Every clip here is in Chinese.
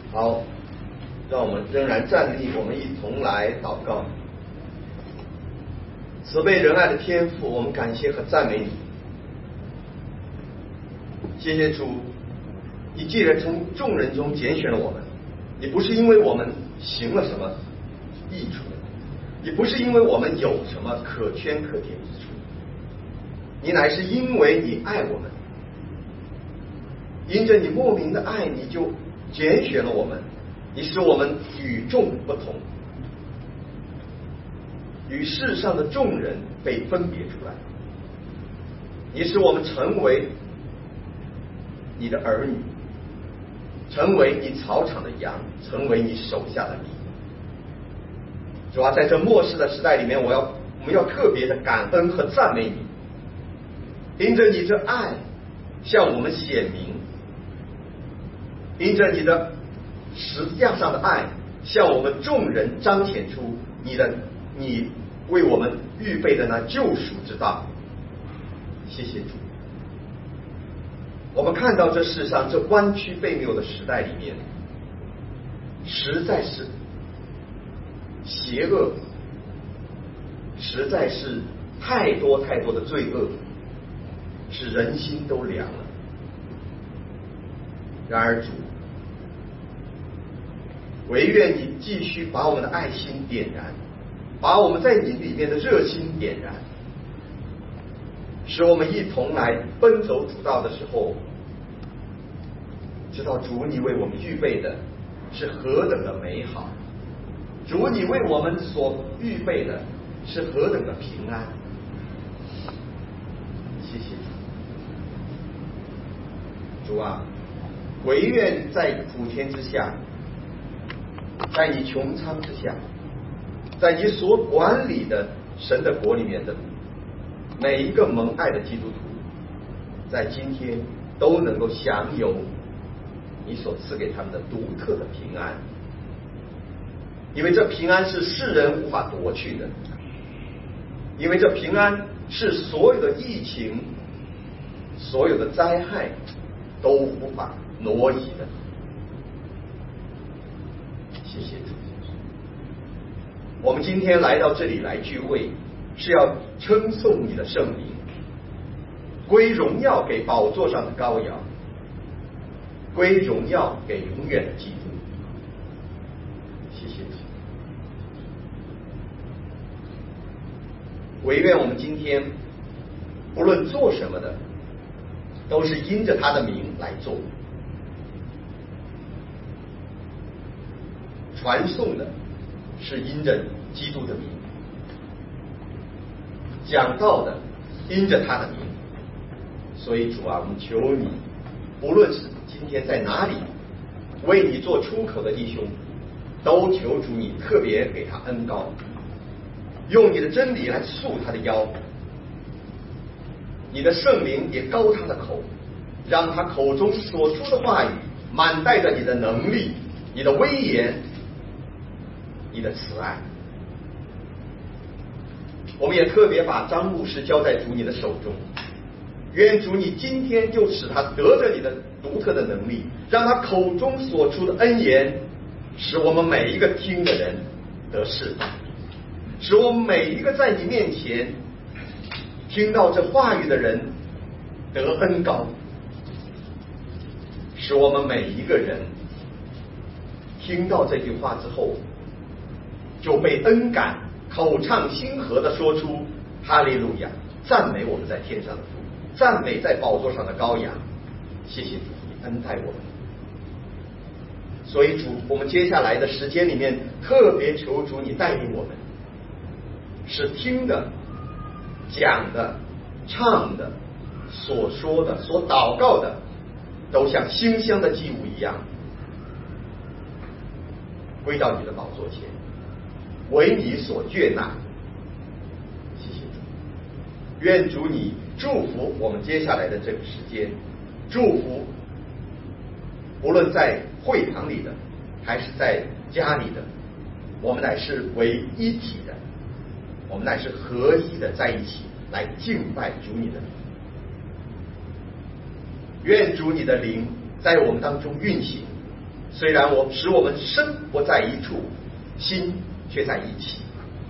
好，让我们仍然站立，我们一同来祷告。慈悲仁爱的天父，我们感谢和赞美你。谢谢主，你既然从众人中拣选了我们，你不是因为我们行了什么益处，也不是因为我们有什么可圈可点之处，你乃是因为你爱我们，因着你莫名的爱，你就拣选了我们，你使我们与众不同，与世上的众人被分别出来，你使我们成为你的儿女，成为你草场的羊，成为你手下的驴。主啊，在这末世的时代里面，我们要特别的感恩和赞美你，因着你这爱向我们显明，因着你的十字架上的爱向我们众人彰显出你为我们预备的那救赎之道。谢谢主。我们看到这世上这弯曲悖谬的时代里面，实在是邪恶，实在是太多太多的罪恶，使人心都凉了。然而主，唯愿你继续把我们的爱心点燃，把我们在你里面的热心点燃，使我们一同来奔走主道的时候，知道主你为我们预备的是何等的美好，主你为我们所预备的是何等的平安。谢谢主。主啊，唯愿在普天之下，在你穹苍之下，在你所管理的神的国里面的每一个蒙爱的基督徒，在今天都能够享有你所赐给他们的独特的平安，因为这平安是世人无法夺去的，因为这平安是所有的疫情、所有的灾害都无法挪移的。谢谢主。我们今天来到这里来聚会，是要称颂你的圣名，归荣耀给宝座上的羔羊，归荣耀给永远的基督。谢谢主。唯愿我们今天不论做什么的，都是因着他的名来做，传颂的是因着基督的名，讲道的因着他的名。所以主啊，我们求你，无论是今天在哪里为你做出口的弟兄，都求主你特别给他恩膏，用你的真理来束他的腰，你的圣灵也膏他的口，让他口中所出的话语满带着你的能力、你的威严、你的慈爱。我们也特别把张牧师交在主你的手中，愿主你今天就使他得着你的独特的能力，让他口中所出的恩言使我们每一个听的人得释放，使我们每一个在你面前听到这话语的人得恩膏，使我们每一个人听到这句话之后就被恩感，口唱心和的说出哈利路亚，赞美我们在天上的父，赞美在宝座上的羔羊。谢谢主，你恩待我们。所以主，我们接下来的时间里面特别求主你带领我们，是听的、讲的、唱的、所说的、所祷告的，都像馨香的祭物一样归到你的宝座前，为你所悦纳。谢谢主，愿主你祝福我们接下来的这个时间，祝福无论在会堂里的还是在家里的，我们乃是为一体的，我们乃是合一的在一起来敬拜主你的名。愿主你的灵在我们当中运行， 虽然使我们身不在一处，心却在一起。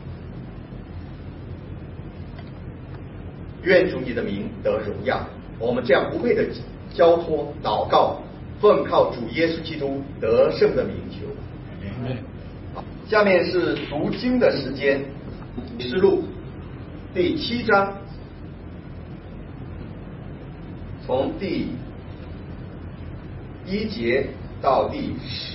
愿主你的名得荣耀。我们这样不配的交托祷告，奉靠主耶稣基督得胜的名求。下面是读经的时间，启示录第7章，从第1节到第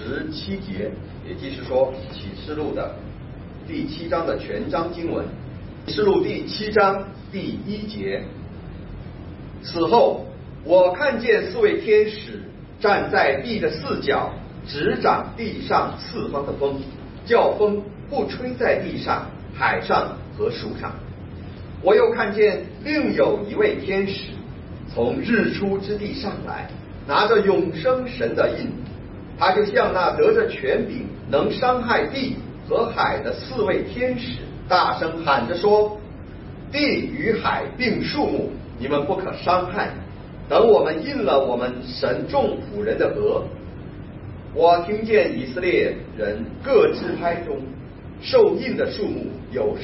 17节，也就是说启示录的第7章的全章经文。启示录第7章第1节，此后我看见4位天使站在地的4角，执掌地上4方的风，叫风不吹在地上、海上和树上。我又看见另有一位天使从日出之地上来，拿着永生神的印，他就像那得着权柄能伤害地和海的4位天使，大声喊着说：地与海并树木，你们不可伤害，等我们印了我们神众仆人的额。我听见以色列人各支派中受印的数目有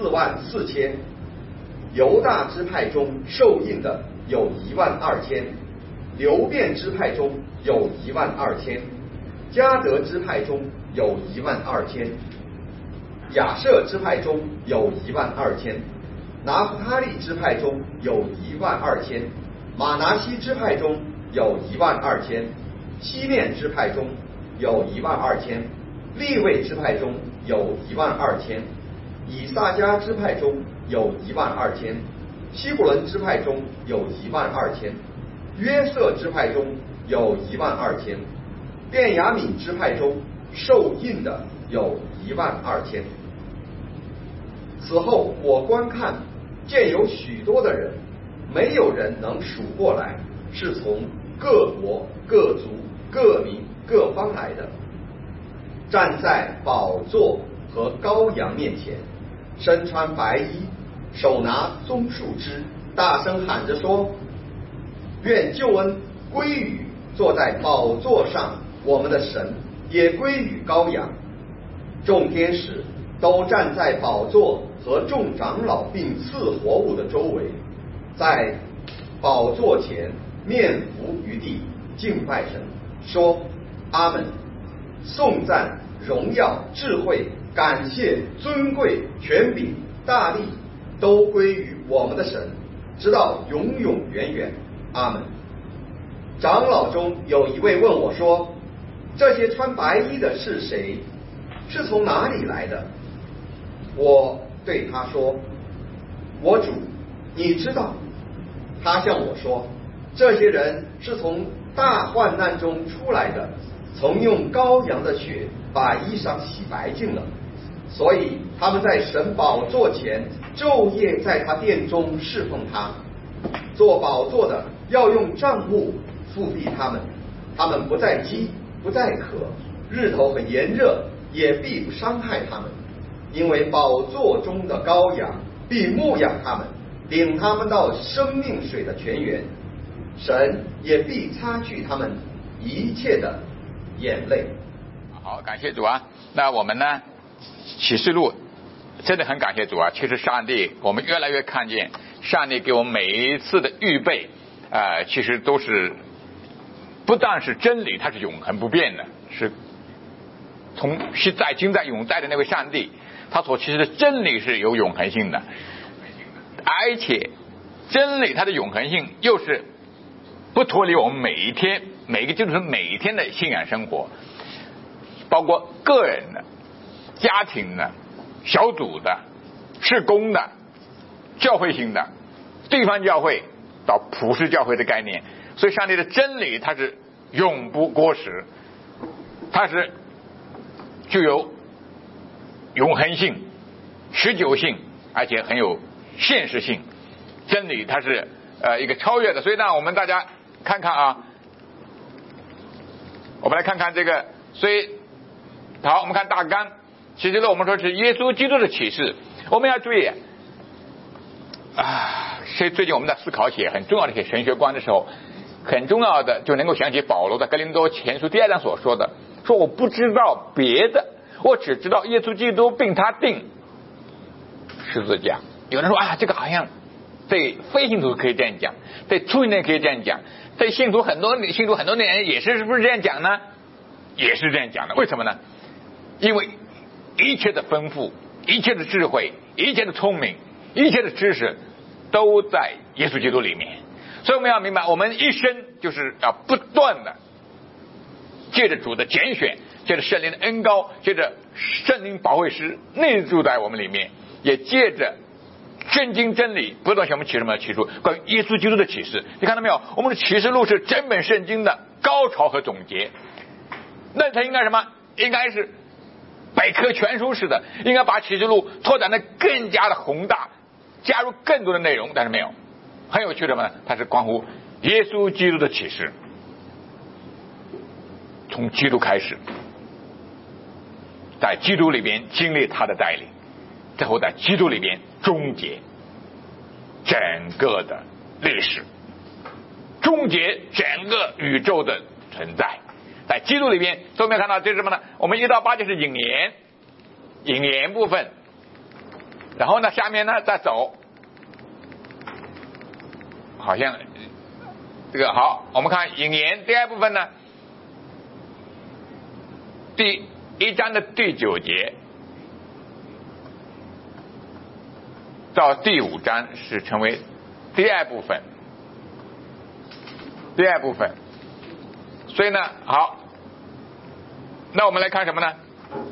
144000，犹大支派中受印的有12000，流便支派中有12000，迦得支派中有12000，亚设支派中有12000，拿弗他利支派中有12000，马拿西支派中有12000，西面支派中有12000，利未支派中有12000，以撒迦支派中有12000，西布伦支派中有12000，约瑟支派中有12000，便雅悯支派中受印的有12000。此后我观看，见有许多的人，没有人能数过来，是从各国、各族、各民、各方来的，站在宝座和羔羊面前，身穿白衣，手拿棕树枝，大声喊着说：愿救恩归于坐在宝座上我们的神，也归于羔羊。众天使都站在宝座和众长老并4活物的周围，在宝座前面伏于地，敬拜神，说：阿门。颂赞、荣耀、智慧、感谢、尊贵、权柄、大力，都归于我们的神，直到永永远远。阿门。长老中有一位问我说：这些穿白衣的是谁？是从哪里来的？我对他说：我主，你知道。他向我说：这些人是从大患难中出来的，曾用羔羊的血把衣裳洗白净了，所以他们在神宝座前昼夜在他殿中侍奉他。做宝座的要用帐幕覆庇他们，他们不再饥，不再渴，日头很炎热，也必不伤害他们，因为宝座中的羔羊必牧养他们，领他们到生命水的泉源，神也必擦去他们一切的眼泪。 好，感谢主啊！那我们呢，启示录真的很感谢主啊！其实上帝，我们越来越看见上帝给我们每一次的预备，其实都是不但是真理，它是永恒不变的，是从现在今在永在的那位上帝，他所其实的真理是有永恒性的，而且真理它的永恒性又是不脱离我们每一天每个就是每一天的信仰生活，包括个人的、家庭的、小组的、事工的、教会型的、地方教会到普世教会的概念。所以上帝的真理它是永不过时，它是具有永恒性、持久性，而且很有现实性。真理它是一个超越的。所以呢，我们大家看看啊，我们来看看这个。所以好，我们看大纲。其实呢，我们说是耶稣基督的启示。我们要注意所以最近我们在思考一些很重要的一些神学观的时候，很重要的就能够想起保罗的哥林多前书第2章所说的， 说我不知道别的，我只知道耶稣基督并他定十字架。有人说啊，这个好像对非信徒可以这样讲，对初信人可以这样讲，对信徒很多年也是不是这样讲呢？也是这样讲的。为什么呢？因为一切的丰富，一切的智慧，一切的聪明，一切的知识都在耶稣基督里面。所以我们要明白，我们一生就是要不断的借着主的拣选，借着圣灵的恩膏，借着圣灵保惠师内住在我们里面，也借着圣经真理不断向我们启示什么启示关于耶稣基督的启示。你看到没有？我们的启示录是整本圣经的高潮和总结。那它应该什么？应该是百科全书式的，应该把启示录拓展的更加的宏大，加入更多的内容。但是没有。很有趣的什么呢？它是关乎耶稣基督的启示，从基督开始，在基督里边经历他的带领，最后在基督里边终结整个的历史，终结整个宇宙的存在。在基督里边，所以我们看到这是什么呢？我们1到8节是引言部分，然后呢，下面呢再走，好像这个好，我们看引言第2部分呢，第1章的第9节到第5章是成为第2部分，所以呢，好，那我们来看什么呢？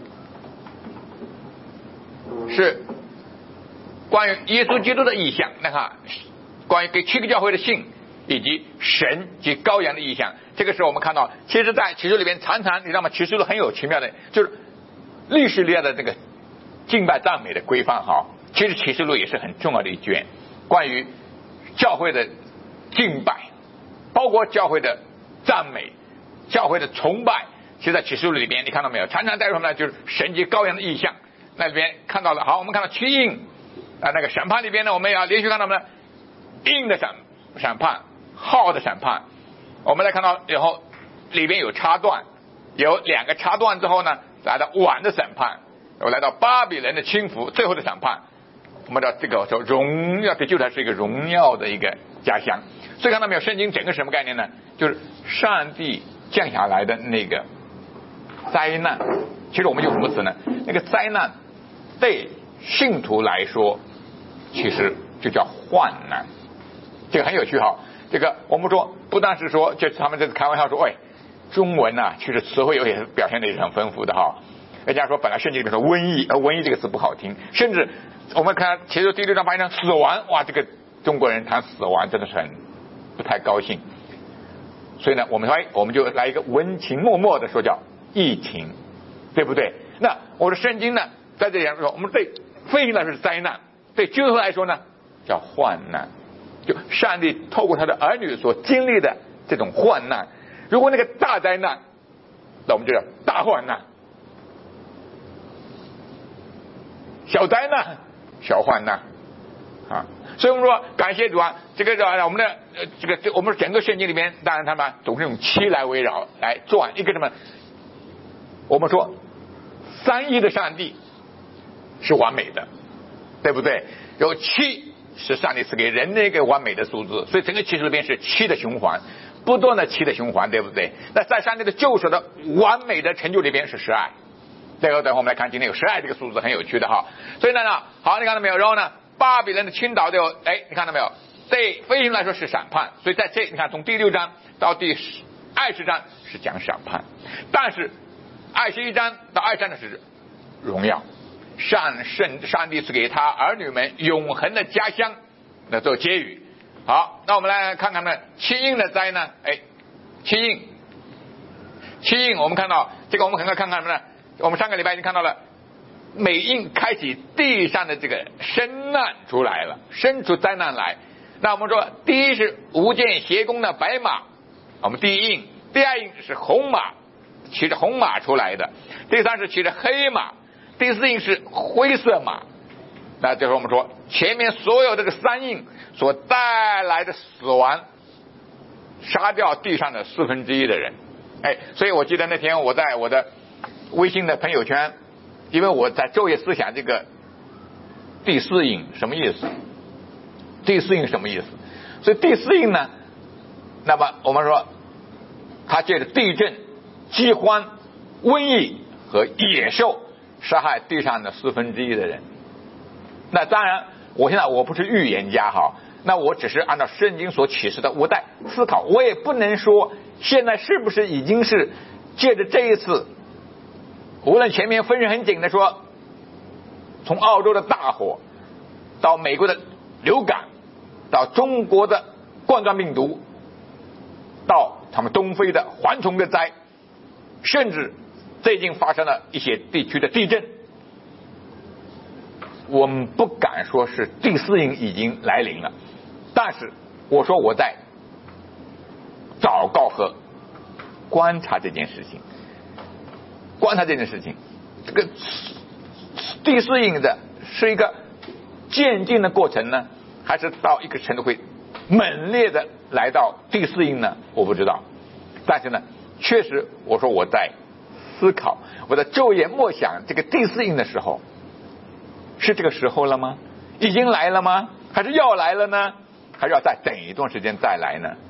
是关于耶稣基督的意象。那看关于给7个教会的信，以及神及羔羊的意象。这个时候我们看到，其实在启示录里面常常你知道吗？启示录很有奇妙的，就是历史里的这个敬拜赞美的规范哈。其实启示录也是很重要的一卷，关于教会的敬拜，包括教会的赞美，教会的崇拜。其实在启示录里边你看到没有，常常带入什么呢？就是神及羔羊的意象。那里边看到了，好，我们看到7印那个审判里边呢，我们要连续看到什么呢？印的审判，号的审判。我们来看到以后里边有插段，有2个插段之后呢，来到碗的审判，又来到巴比伦的倾覆，最后的审判。我们知道这个说荣耀，对旧它是一个荣耀的一个家乡。所以看到没有，圣经整个什么概念呢？就是上帝降下来的那个灾难。其实我们用什么词呢？那个灾难对信徒来说其实就叫患难。这个很有趣哈。这个我们说不但是说，就是他们这次开玩笑说，喂，中文啊，其实词汇也是表现的也是很丰富的哈。人家说本来圣经里面说瘟疫，瘟疫这个词不好听，甚至我们看其实第6章8章死亡，哇，这个中国人谈死亡真的是很不太高兴。所以呢，我们就来一个文情脉脉的说叫疫情，对不对？那我的圣经呢，在这里说，我们对非信来说是灾难，对基督徒来说呢叫患难。就上帝透过他的儿女所经历的这种患难，如果那个大灾难，那我们就叫大患难；小灾难，小患难啊。所以我们说感谢主啊，这个我们的我们整个圣经里面，当然他们总是用7来围绕来转一个什么？我们说3一的上帝是完美的，对不对？有7是上帝赐给人的一个完美的数字，所以整个启示里边是7的循环，不断的7的循环，对不对？那在上帝的救赎的完美的成就里边是12。这个等会我们来看，今天有12这个数字很有趣的哈。所以呢，好，你看到没有？然后呢，巴比伦的倾倒就，你看到没有？对非信来说是审判，所以在这你看从第6章到第20章是讲审判，但是21章到2章的是荣耀。上帝是给他儿女们永恒的家乡来做结语。好，那我们来看看呢7印的灾呢，7印我们看到这个，我们很快看看什么呢？我们上个礼拜已经看到了，每印开启地上的这个生难出来了，生出灾难来。那我们说第一是无间邪弓的白马，我们第1印；第2印是红马，骑着红马出来的；第3是骑着黑马；第4印是灰色马。那就是我们说前面所有这个3印所带来的死亡，杀掉地上的1/4的人， 所以我记得那天我在我的微信的朋友圈，因为我在昼夜思想这个第四印什么意思，第四印什么意思，所以第四印呢，那么我们说它借着地震、饥荒、瘟疫和野兽杀害地上的1/4的人。那当然我现在我不是预言家哈，那我只是按照圣经所启示的我在思考，我也不能说现在是不是已经是借着这一次，无论前面分是很紧的说，从澳洲的大火到美国的流感，到中国的冠状病毒，到他们东非的蝗虫的灾，甚至最近发生了一些地区的地震，我们不敢说是第四印已经来临了，但是我说我在祷告和观察这件事情，这个第四印的是一个渐进的过程呢，还是到一个程度会猛烈的来到第四印呢？我不知道。但是呢，确实我说我在思考，我在昼夜默想这个第四印的时候，是这个时候了吗？已经来了吗？还是要来了呢？还是要再等一段时间再来呢？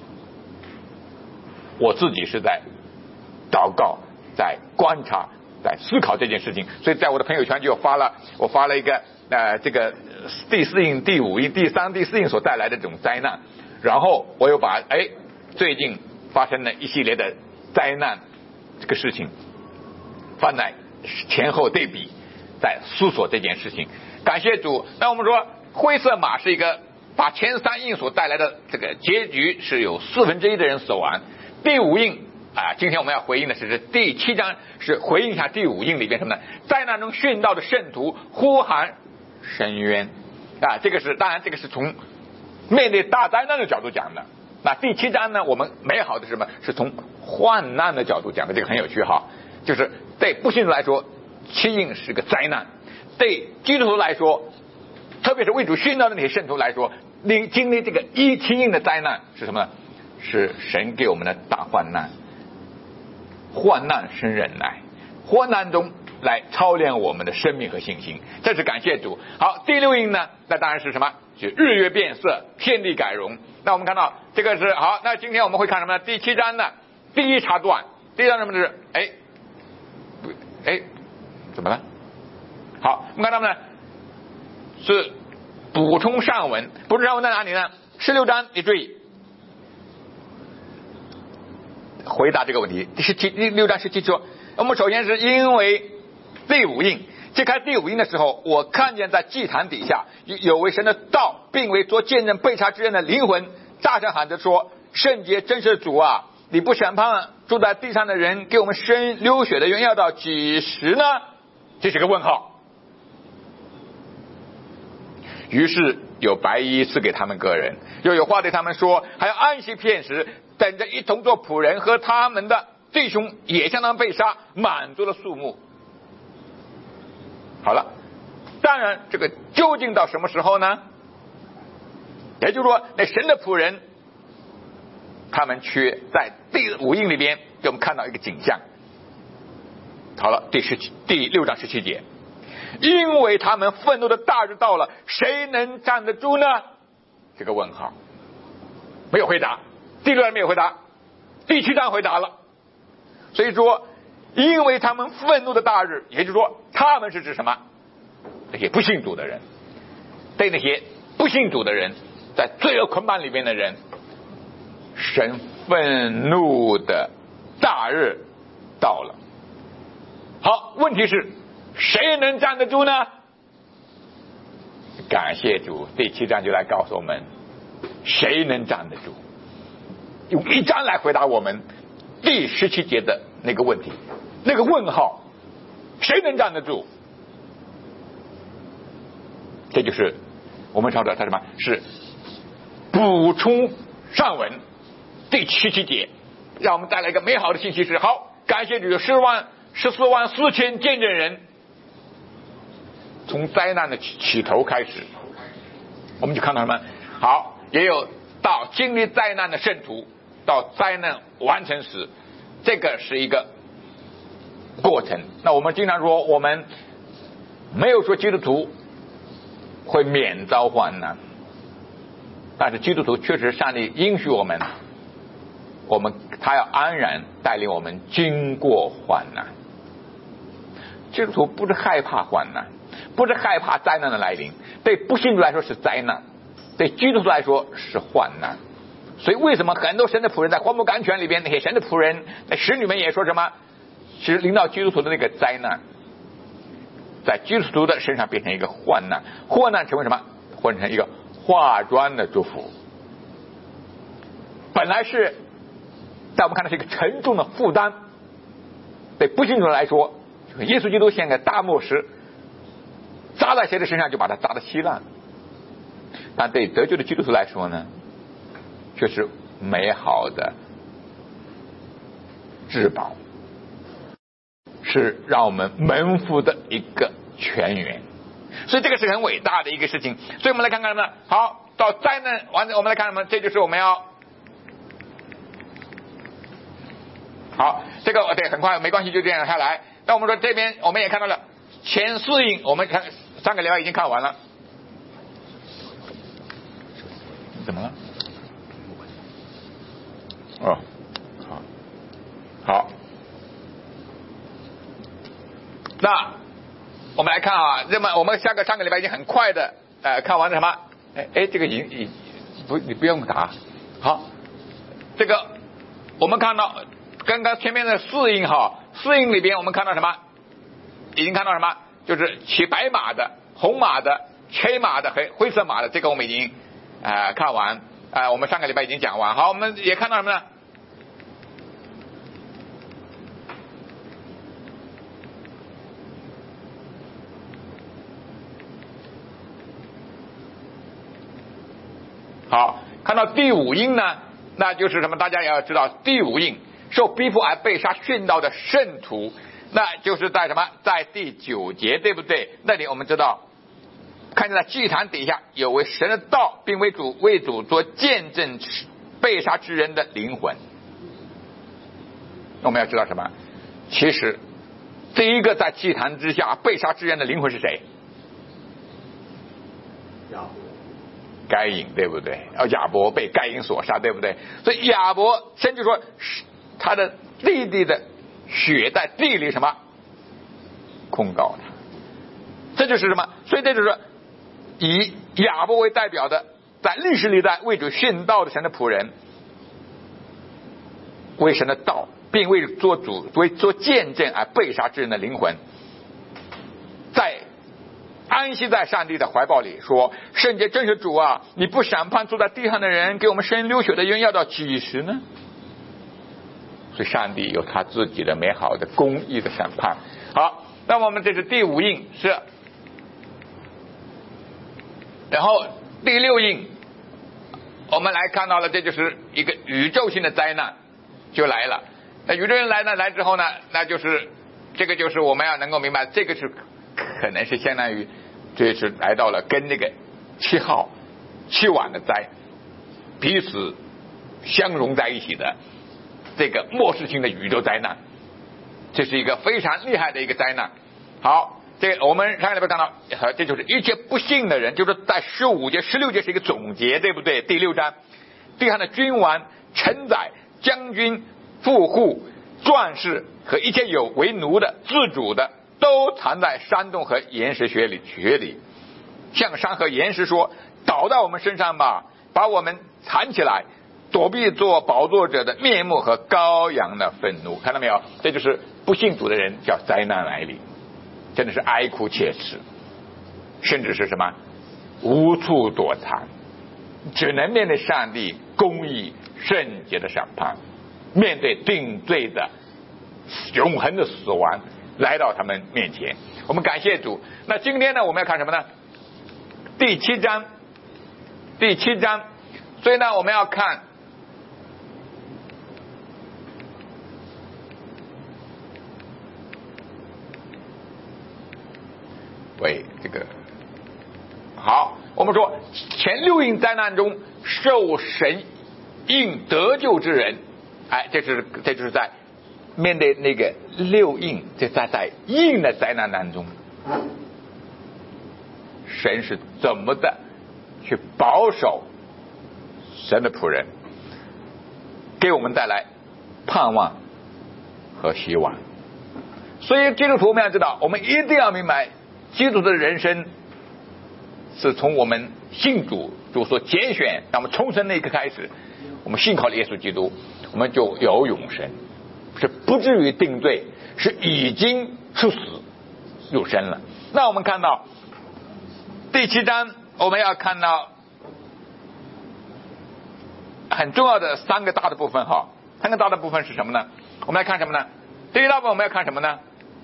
我自己是在祷告，在观察，在思考这件事情，所以在我的朋友圈就我发了一个这个第四印、第五印、第三、第四印所带来的这种灾难，然后我又把最近发生的一系列的灾难这个事情放在前后对比，在思索这件事情。感谢主。那我们说灰色马是一个把前3印所带来的这个结局是有1/4的人死亡。第5印今天我们要回应的是第7章，是回应一下第5印里边什么呢？灾难中殉道的圣徒呼喊深渊这个是当然这个是从面对大灾难的角度讲的。那第7章呢，我们美好的是什么？是从患难的角度讲的，这个很有趣哈。就是对不信徒来说7印是个灾难，对基督徒来说，特别是为主殉道的那些圣徒来说，经历这个7印的灾难是什么呢？是神给我们的大患难。患难生忍耐，患难中来操练我们的生命和信心，这是感谢主。好，第6印呢，那当然是什么？就日月变色，天地改容。那我们看到这个是好，那今天我们会看什么呢？第7章呢，第1插段，第1章什么是怎么了？好，我们看到呢是补充上文，补充上文在哪里呢？16章，你注意回答这个问题。第6章17说，我们首先是因为第5印，揭开第5印的时候，我看见在祭坛底下有为神的道，并为做见证被杀之人的灵魂，大声喊着说：圣洁真实的主啊，你不审判住在地上的人，给我们生流血的冤要到几时呢？这是个问号。于是有白衣赐给他们个人，又有话对他们说，还要安息片时，等着一同做仆人，和他们的弟兄也相当被杀，满足了数目。好了，当然这个究竟到什么时候呢？也就是说，那神的仆人他们却在第5印里边给我们看到一个景象。好了，第6章17节，因为他们愤怒的大日到了，谁能站得住呢？这个问号没有回答，第6章没有回答，第7章回答了。所以说，因为他们愤怒的大日，也就是说他们是指什么？那些不信主的人，对那些不信主的人，在罪恶捆绑里面的人，神愤怒的大日到了。好，问题是谁能站得住呢？感谢主，第7章就来告诉我们谁能站得住，用1章来回答我们第17节的那个问题，那个问号，谁能站得住？这就是我们常说它什么？是补充上文第17节，让我们带来一个美好的信息是：好，感谢主，有14万4千见证人，从灾难的起头开始，我们就看到什么？好，也有到经历灾难的圣徒，到灾难完成时， 这个是一个过程。那我们经常说，我们没有说基督徒会免遭患难，但是基督徒确实上帝应许我们他要安然带领我们经过患难。基督徒不是害怕患难，不是害怕灾难的来临，对不信徒来说是灾难，对基督徒来说是患难。所以为什么很多神的仆人在荒漠甘泉里边，那些神的仆人那使女们也说什么是临到基督徒的那个灾难，在基督徒的身上变成一个患难，患难成为什么？换成一个化妆的祝福。本来是在我们看来是一个沉重的负担，对不信徒来说，耶稣基督像个大磨石，扎在谁的身上就把它扎得稀烂。但对得救的基督徒来说呢，却是美好的至宝，是让我们蒙福的一个泉源。所以这个是很伟大的一个事情。所以我们来看看什么？好，到灾难完了，我们来看什么？这就是我们要好，这个对，很快没关系，就这样下来。那我们说这边我们也看到了前4印，我们看上个礼拜已经看完了。怎么了？哦，好。那我们来看啊，那么我们上个礼拜已经很快的看完了什么？这个你不用答。好，这个我们看到刚刚前面的4印哈，4印里边我们看到什么？已经看到什么？就是骑白马的、红马的、黑马的和灰色马的，这个我们已经看完。我们上个礼拜已经讲完。好，我们也看到什么呢？好，看到第5印呢，那就是什么？大家也要知道，第5印受逼迫而被杀殉道的圣徒，那就是在什么？在第9节，对不对？那里我们知道，看见在祭坛底下有为神的道，并为主做见证被杀之人的灵魂。我们要知道什么？其实第一个在祭坛之下被杀之人的灵魂是谁？该隐，对不对？亚伯被该隐所杀，对不对？所以亚伯甚至说他的弟弟的血在地里什么控告他，这就是什么？所以这就是以亚伯为代表的，在历史历代为主殉道的神的仆人，为神的道，并为做见证而被杀之人的灵魂，在安息在上帝的怀抱里，说：圣洁真实主啊，你不审判坐在地上的人，给我们生流血的冤要到几时呢？所以上帝有他自己的美好的公义的审判。好，那么我们这是第5印是，然后第6印我们来看到了，这就是一个宇宙性的灾难就来了。那宇宙性来之后呢，那就是这个就是我们要能够明白，这个是可能是相当于这是来到了跟那个7晚的灾彼此相融在一起的这个末世性的宇宙灾难，这是一个非常厉害的一个灾难。好，这个我们上礼拜看到，这就是一切不信的人，就是在15节、16节是一个总结，对不对？第6章，地上的君王、臣宰、将军、富户、壮士和一切有为奴的、自主的，都藏在山洞和岩石穴里，向山和岩石说：倒到我们身上吧，把我们藏起来，躲避做宝座者的面目和羔羊的愤怒。看到没有？这就是不信主的人叫灾难来临，真的是哀哭切齿，甚至是什么无处躲藏，只能面对上帝公义圣洁的审判，面对定罪的永恒的死亡来到他们面前。我们感谢主。那今天呢，我们要看什么呢？第7章。所以呢，我们要看这个好，我们说前6印灾难中受神应得救之人，这就是在面对那个六印，就在印的灾难当中，神是怎么的去保守神的仆人，给我们带来盼望和希望。所以基督徒我们要知道，我们一定要明白，基督的人生是从我们信主所拣选，让我们重生那一刻开始，我们信靠了耶稣基督，我们就有永生，是不至于定罪，是已经出死入生了。那我们看到第7章，我们要看到很重要的3个大的部分哈。3个大的部分是什么呢？我们来看什么呢？第一大部分我们要看什么呢？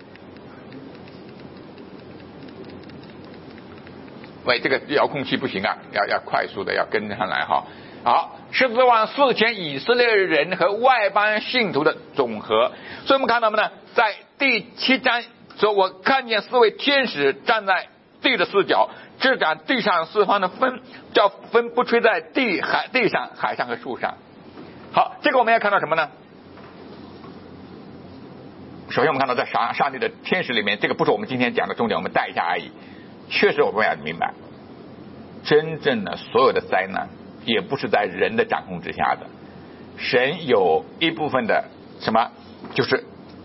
喂，这个遥控器不行啊，要快速的要跟上来哈。好，14万4千以色列人和外邦信徒的总和。所以我们看到什么呢？在第7章说，我看见4位天使站在地的4角，支掌地上4方的风，叫风不吹在地上、海上和树上。好，这个我们要看到什么呢？首先我们看到在上帝的天使里面，这个不是我们今天讲的重点，我们带一下而已。确实我们要明白，真正的所有的灾难也不是在人的掌控之下的，神有一部分的什么，就是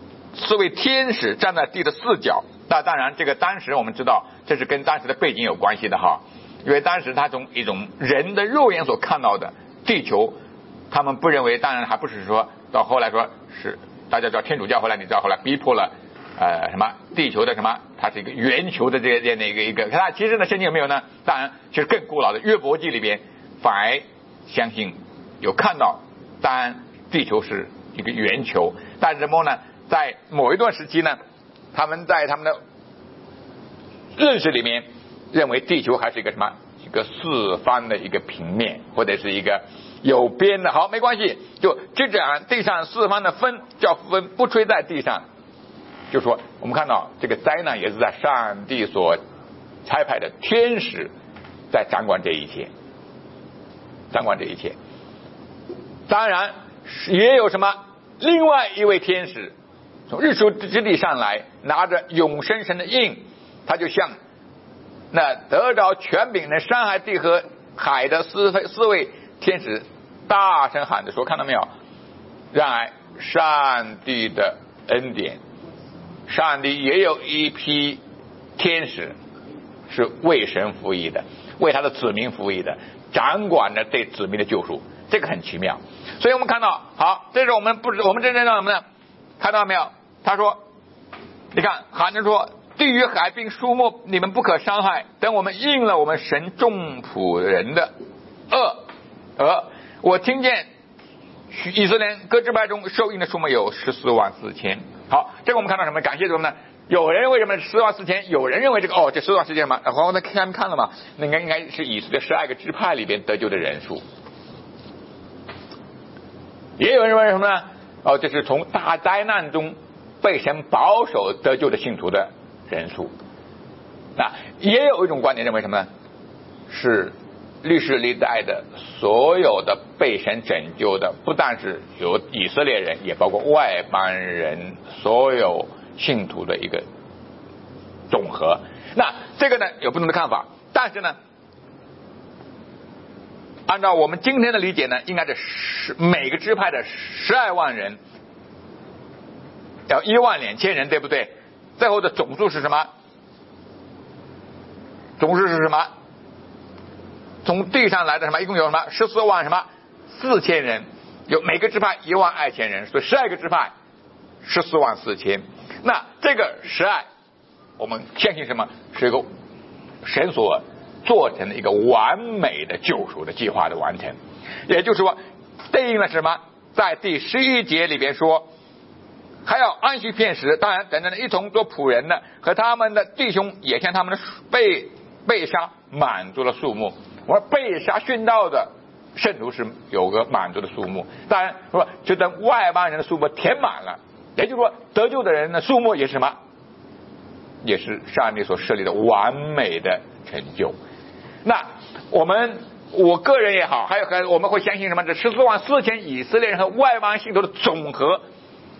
4位天使站在地的4角。那当然这个当时我们知道这是跟当时的背景有关系的哈，因为当时他从一种人的肉眼所看到的地球，他们不认为，当然还不是说到后来说是大家知道天主教后来你知道后来逼迫了什么地球的什么，它是一个圆球的这样的一个，它其实呢圣经有没有呢？当然其实更古老的约伯记里边反而相信有看到，当然地球是一个圆球，但是呢在某一段时期呢，他们在他们的认识里面认为地球还是一个什么，一个4方的一个平面，或者是一个有边的。好，没关系，就支掌地上4方的风，叫风不吹在地上。就说我们看到这个灾难也是在上帝所差派的天使在掌管这一切，掌管这一切。当然也有什么另外一位天使从日出之地上来，拿着永生神的印，他就像那得着权柄能伤害地和海的四位天使大声喊着说，看到没有？然而上帝的恩典，上帝也有一批天使是为神服役的，为他的子民服役的，掌管着对子民的救赎，这个很奇妙。所以我们看到，好，这是我们真正什么呢？看到没有？他说，你看喊着说，地与海并树木你们不可伤害，等我们应了我们神众仆人的恶。我听见以色列各支派中受印的数目有14万4千。好，这个我们看到什么？感谢什么呢？有人认为什么14万4千，有人认为这个这14万4千什么？然后我们看了嘛，那应该是以色列12个支派里边得救的人数。也有人认为什么呢？这是从大灾难中被神保守得救的信徒的人数。那也有一种观点认为什么呢？是历史历代的所有的被神拯救的，不但是有以色列人，也包括外邦人，所有信徒的一个总和。那这个呢有不同的看法，但是呢按照我们今天的理解呢，应该是每个支派的12万人，要1万2千人，对不对？最后的总数是什么？总数是什么？从地上来的什么？一共有什么14万什么4千人，有每个支派1万2千人，所以12个支派14万4千。那这个12，我们相信什么？是一个神所做成的一个完美的救赎的计划的完成。也就是说，对应了什么？在第11节里边说，还要安息片时，当然等等一同做仆人的和他们的弟兄也向他们的被杀满足了数目。我说被杀殉道的圣徒是有个满足的数目，当然说就等外邦人的数目填满了，也就是说得救的人的数目也是什么？也是上帝所设立的完美的成就。那我个人也好，还有我们会相信什么？这14万4千以色列人和外邦信徒的总和，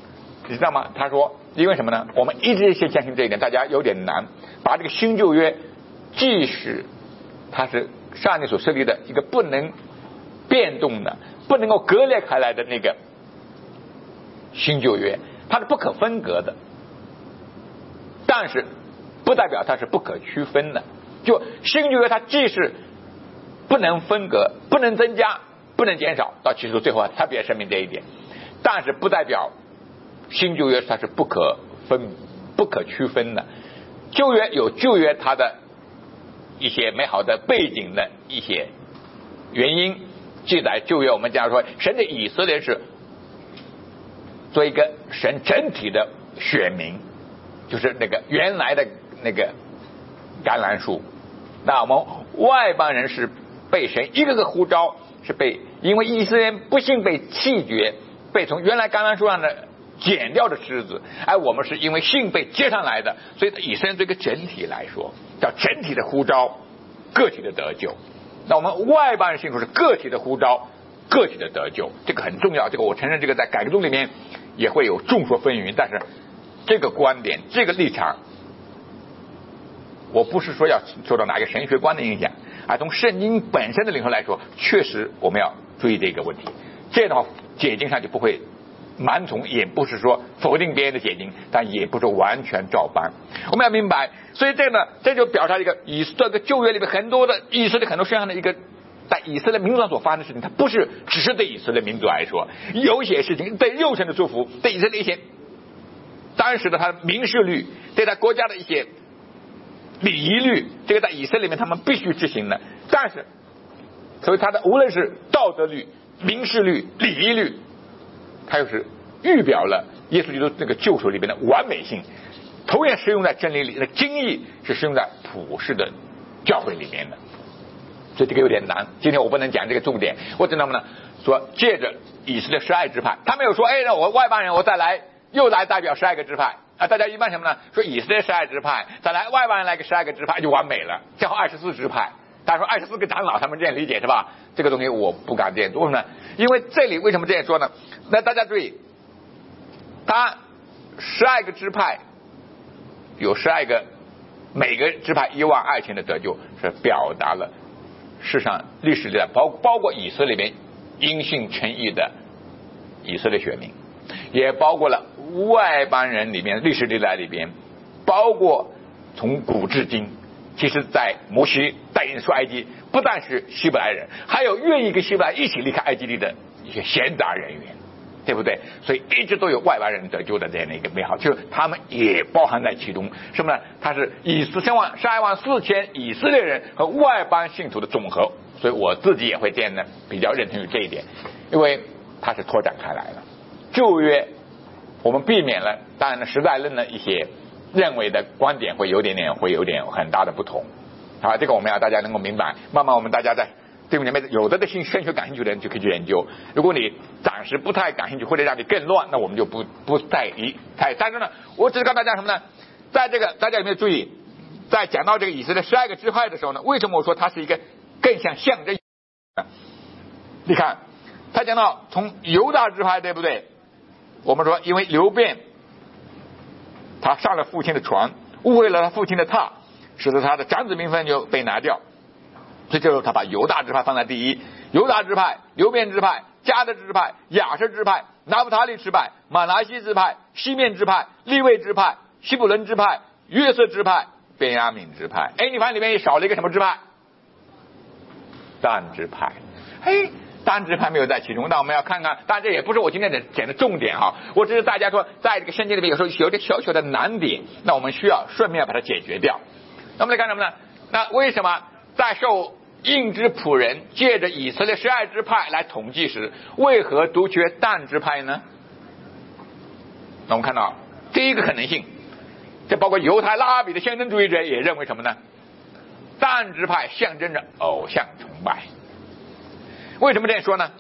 你知道吗？他说，因为什么呢？我们一直先相信这一点，大家有点难把这个新旧约，即使它是上帝所设立的一个不能变动的、不能够割裂开来的那个新旧约，它是不可分割的，但是不代表它是不可区分的。就新旧约它既是不能分割、不能增加、不能减少，到启示录最后特别声明这一点，但是不代表新旧约它是不可区分的。旧约有旧约它的一些美好的背景的一些原因记载。旧约我们讲说，神的以色列是做一个神整体的选民，就是那个原来的那个橄榄树。那我们外邦人是被神一个个呼召，是被因为以色列人不幸被弃绝，被从原来橄榄树上的剪掉的枝子，而我们是因为信被接上来的，所以以色列这个整体来说叫整体的呼召，个体的得救。那我们外邦人信徒是个体的呼召，个体的得救，这个很重要。这个我承认，这个在改革宗里面也会有众说纷纭，但是这个观点、这个立场，我不是说要受到哪个神学观的影响，而从圣经本身的领受来说，确实我们要注意这个问题。这样的话，解经上就不会蛮从，也不是说否定别人的解经，但也不是完全照搬。我们要明白，所以这个呢，这就表达一个这个旧约里面很多的以色列很多身上的一个在以色列民族上所发生的事情，它不是只是对以色列民族来说，有一些事情对肉身的祝福，对以色列一些当时的他的民事律，对他国家的一些礼仪律，这个在以色列里面他们必须执行的。但是所以他的无论是道德律、民事律、礼仪律，它又是预表了耶稣基督那个救赎里面的完美性，同样适用在真理里的精义，是适用在普世的教会里面的。所以这个有点难，今天我不能讲这个重点，我只能说借着以色列12支派，他没有说那我外邦人我又来代表12个支派啊，大家一般什么呢？说以色列12支派，再来外邦人来个12个支派就完美了，最后24支派。大家说24个长老他们这样理解是吧？这个东西我不敢这样做。为什么呢？因为这里为什么这样说呢？那大家注意，他12个支派有12个，每个支派1万2000的得救，是表达了世上历史里的包括以色列里面因信称义的以色列选民，也包括了外邦人里面历史历代里边，包括从古至今，其实在摩西带领出埃及，不但是希伯来人，还有愿意跟希伯来一起离开埃及地的一些闲杂人员，对不对？所以一直都有外邦人得救的这样的一个美好，就是他们也包含在其中。什么呢？他是12万4千以色列人和外邦信徒的总和。所以我自己也会这样呢，比较认同于这一点，因为它是拓展开来了。旧约我们避免了，当然了，时代论的一些认为的观点会有点很大的不同啊，这个我们要大家能够明白。慢慢我们大家在对里面有的升学感兴趣的人就可以去研究，如果你暂时不太感兴趣或者让你更乱，那我们就不太但是呢，我只是告诉大家什么呢？在这个大家有没有注意，在讲到这个以色列12个支派的时候呢，为什么我说它是一个更像象征？你看他讲到从犹大支派，对不对？我们说因为流便他上了父亲的船，误会了他父亲的榻，使得他的长子名分就被拿掉，所以这时候他把犹大支派放在第一。犹大支派、流便支派、迦得支派、亚设支派、拿弗他利支派、马拿西支派、西面支派、利未支派、西布伦支派、约瑟支派、便雅悯支派。你发现里面也少了一个什么支派？但支派。单支派没有在其中，那我们要看看，当然这也不是我今天讲的重点啊，我只是大家说在这个圣经里面有时候有点小小的难点，那我们需要顺便把它解决掉。那我们来看什么呢？那为什么在受印之仆人借着以色列12支派来统计时，为何独缺但支派呢？那我们看到第一个可能性，这包括犹太拉比的象征主义者也认为什么呢？但支派象征着偶像崇拜。为什么这样说呢？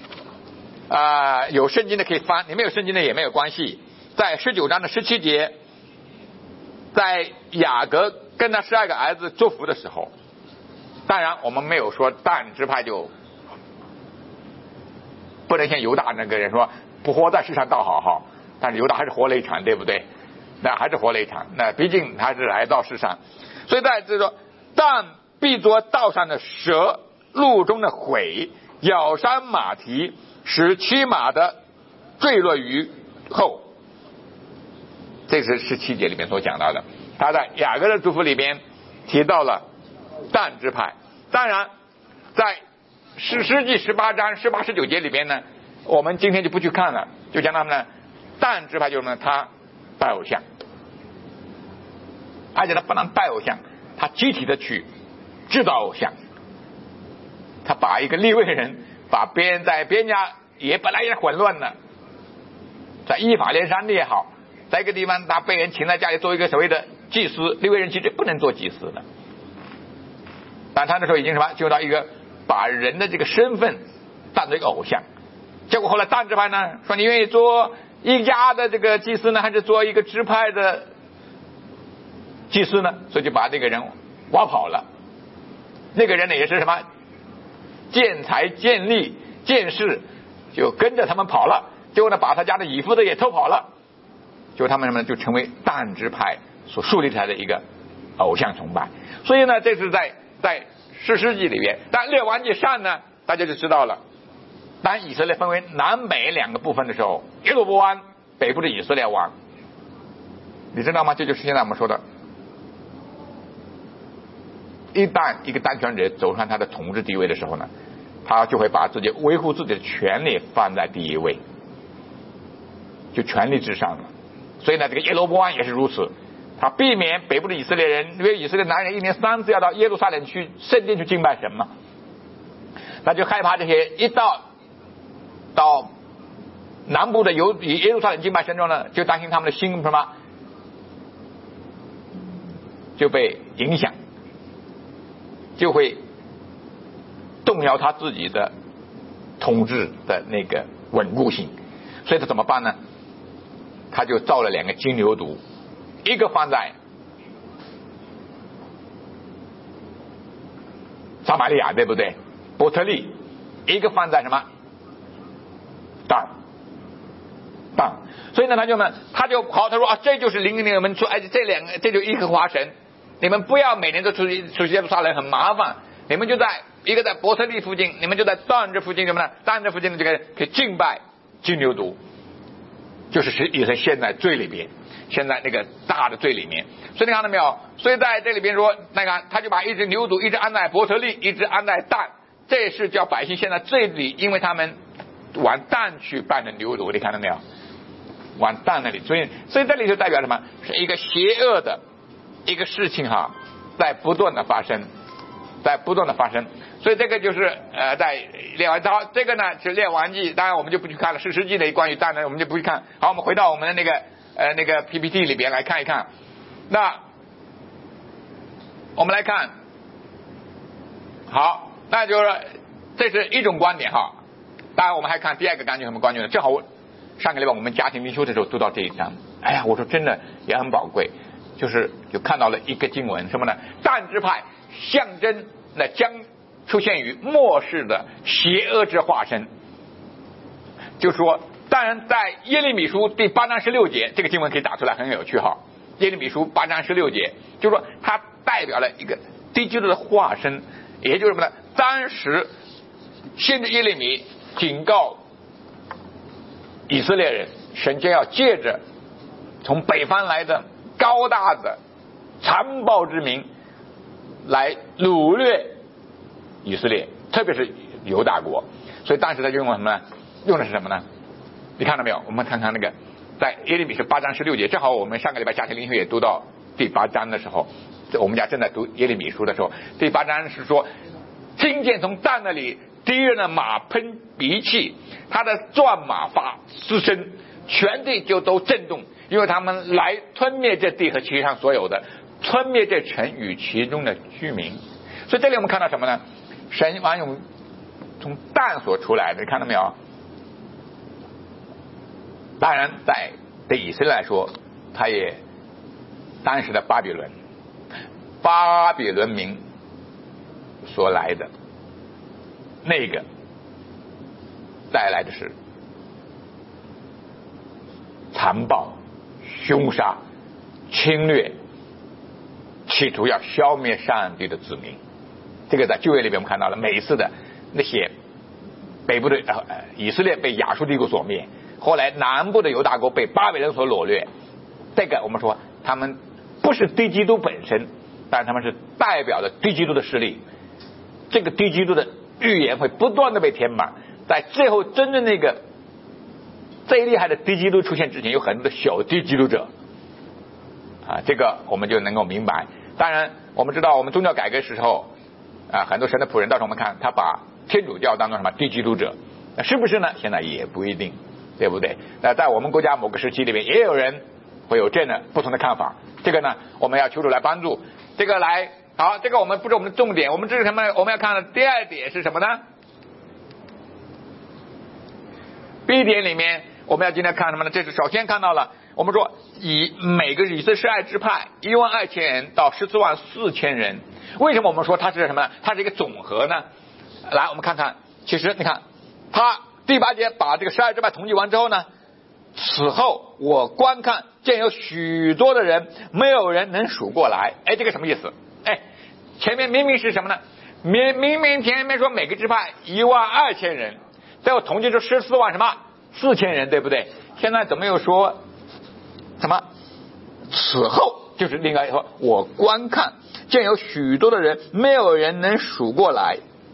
有圣经的可以翻，你没有圣经的也没有关系。在19章的17节，在雅各跟他12个儿子祝福的时候，当然我们没有说但支派就不能像犹大那个人说不活在世上倒好好， 但是犹大还是活了一场，对不对？那还是活了一场，那毕竟他是来到世上，所以在这说，但必作道上的蛇，路中的悔，咬伤马蹄，使骑马的坠落于后。这是17节里面所讲到的。他在雅各的祝福里边提到了但支派，当然在士师记18章18、19节里边呢，我们今天就不去看了，就讲他们呢，但支派就是呢，他拜偶像，而且他不能拜偶像，他集体的去制造偶像。他把一个利未人，把在别人家也本来也混乱了，在以法莲山也好，在一个地方他被人请在家里做一个所谓的祭司，利未人其实不能做祭司的，但他那时候已经什么，就到一个把人的这个身份当做一个偶像。结果后来但支派呢说，你愿意做一家的这个祭司呢，还是做一个支派的祭司呢？所以就把这个人挖跑了。那个人呢也是什么见财见利见势，就跟着他们跑了，结果呢把他家的以弗的也偷跑了，就他们什么就成为但支派所树立出来的一个偶像崇拜。所以呢这是在士师记里边。但列王记上呢大家就知道了，当以色列分为南北两个部分的时候，耶罗波安北部的以色列王，你知道吗？这就是现在我们说的，一旦一个当权者走上他的统治地位的时候呢，他就会把自己维护自己的权利放在第一位，就权力至上了。所以呢这个耶罗波安也是如此，他避免北部的以色列人，因为以色列男人1年3次要到耶路撒冷去圣殿去敬拜神嘛，他就害怕这些一到南部的耶路撒冷敬拜神中呢，就担心他们的心什么就被影响，就会动摇他自己的统治的那个稳固性。所以他怎么办呢？他就造了2个金牛犊，一个放在撒玛利亚，对不对？伯特利，一个放在什么但。所以呢他就好，他说啊，这就是领你们出，这就耶和华神，你们不要每年都出去耶路撒冷，很麻烦，你们就在一个在伯特利附近，你们就在但这附近什么呢？但这附近的这个可以敬拜金牛犊，就是以色列现在罪里边，现在那个大的罪里面。所以你看到没有？所以在这里边说，那个他就把一只牛犊一直安在伯特利，一直安在但，这是叫百姓现在罪里，因为他们往但去拜的牛犊，你看到没有？往但那里，所以这里就代表什么？是一个邪恶的一个事情哈，在不断的发生。所以这个就是在列王，这个呢是列王记，当然我们就不去看了，士师记的关于但呢我们就不去看。好，我们回到我们的那个 PPT 里边来看一看。那我们来看，好，那就是这是一种观点哈。当然我们还看第二个观点什么观点呢？正好上个礼拜我们家庭灵修的时候读到这一章，哎呀，我说真的也很宝贵，就看到了一个经文，什么呢？但支派象征那将出现于末世的邪恶之化身。就是说，当然在耶利米书第8章16节，这个经文可以打出来，很有趣哈。耶利米书8章16节，就是说它代表了一个敌基督的化身，也就是什么呢？当时先知耶利米警告以色列人，神将要借着从北方来的高大的残暴之民来掳掠以色列，特别是犹大国。所以当时他用了什么呢？用的是什么呢？你看到没有？我们看看那个在耶利米书8章16节，正好我们上个礼拜家庭灵修也读到第8章的时候，我们家正在读耶利米书的时候，第8章是说，听见从但那里敌人的马喷鼻气，他的转马发嘶声，全地就都震动，因为他们来吞灭这地和其上所有的，吞灭这城与其中的居民。所以这里我们看到什么呢？神王用从但所出来的，你看到没有？当然对以色列来说，他也当时的巴比伦民所来的那个带来的是残暴、凶杀、侵略，企图要消灭上帝的子民。这个在旧约里面我们看到了，每一次的那些北部的以色列被亚述帝国所灭，后来南部的犹大国被巴比伦所掳掠，这个我们说他们不是敌基督本身，但他们是代表着敌基督的势力。这个敌基督的预言会不断的被填满，在最后真正那个最厉害的敌基督出现之前，有很多的小敌基督者这个我们就能够明白。当然我们知道我们宗教改革时候很多神的仆人到时候我们看他把天主教当作什么敌基督者，那是不是呢？现在也不一定，对不对？那在我们国家某个时期里面也有人会有这样的不同的看法，这个呢我们要求主来帮助。这个来好，这个我们不是我们的重点，我们这是什么？我们要看的第二点是什么呢？ B 点里面我们要今天看什么呢？这是首先看到了，我们说以每个以色列12支派12000人到144000人，为什么我们说它是什么呢？它是一个总和呢？来，我们看看，其实你看，他第8节把这个12支派统计完之后呢，此后我观看见有许多的人，没有人能数过来。哎，这个什么意思？哎，前面明明是什么呢？明明前面说每个支派12000人，最后统计出14万什么4000人，对不对？现在怎么又说什么？此后就是另外说，我观看见有许多的人，没有人能数过来。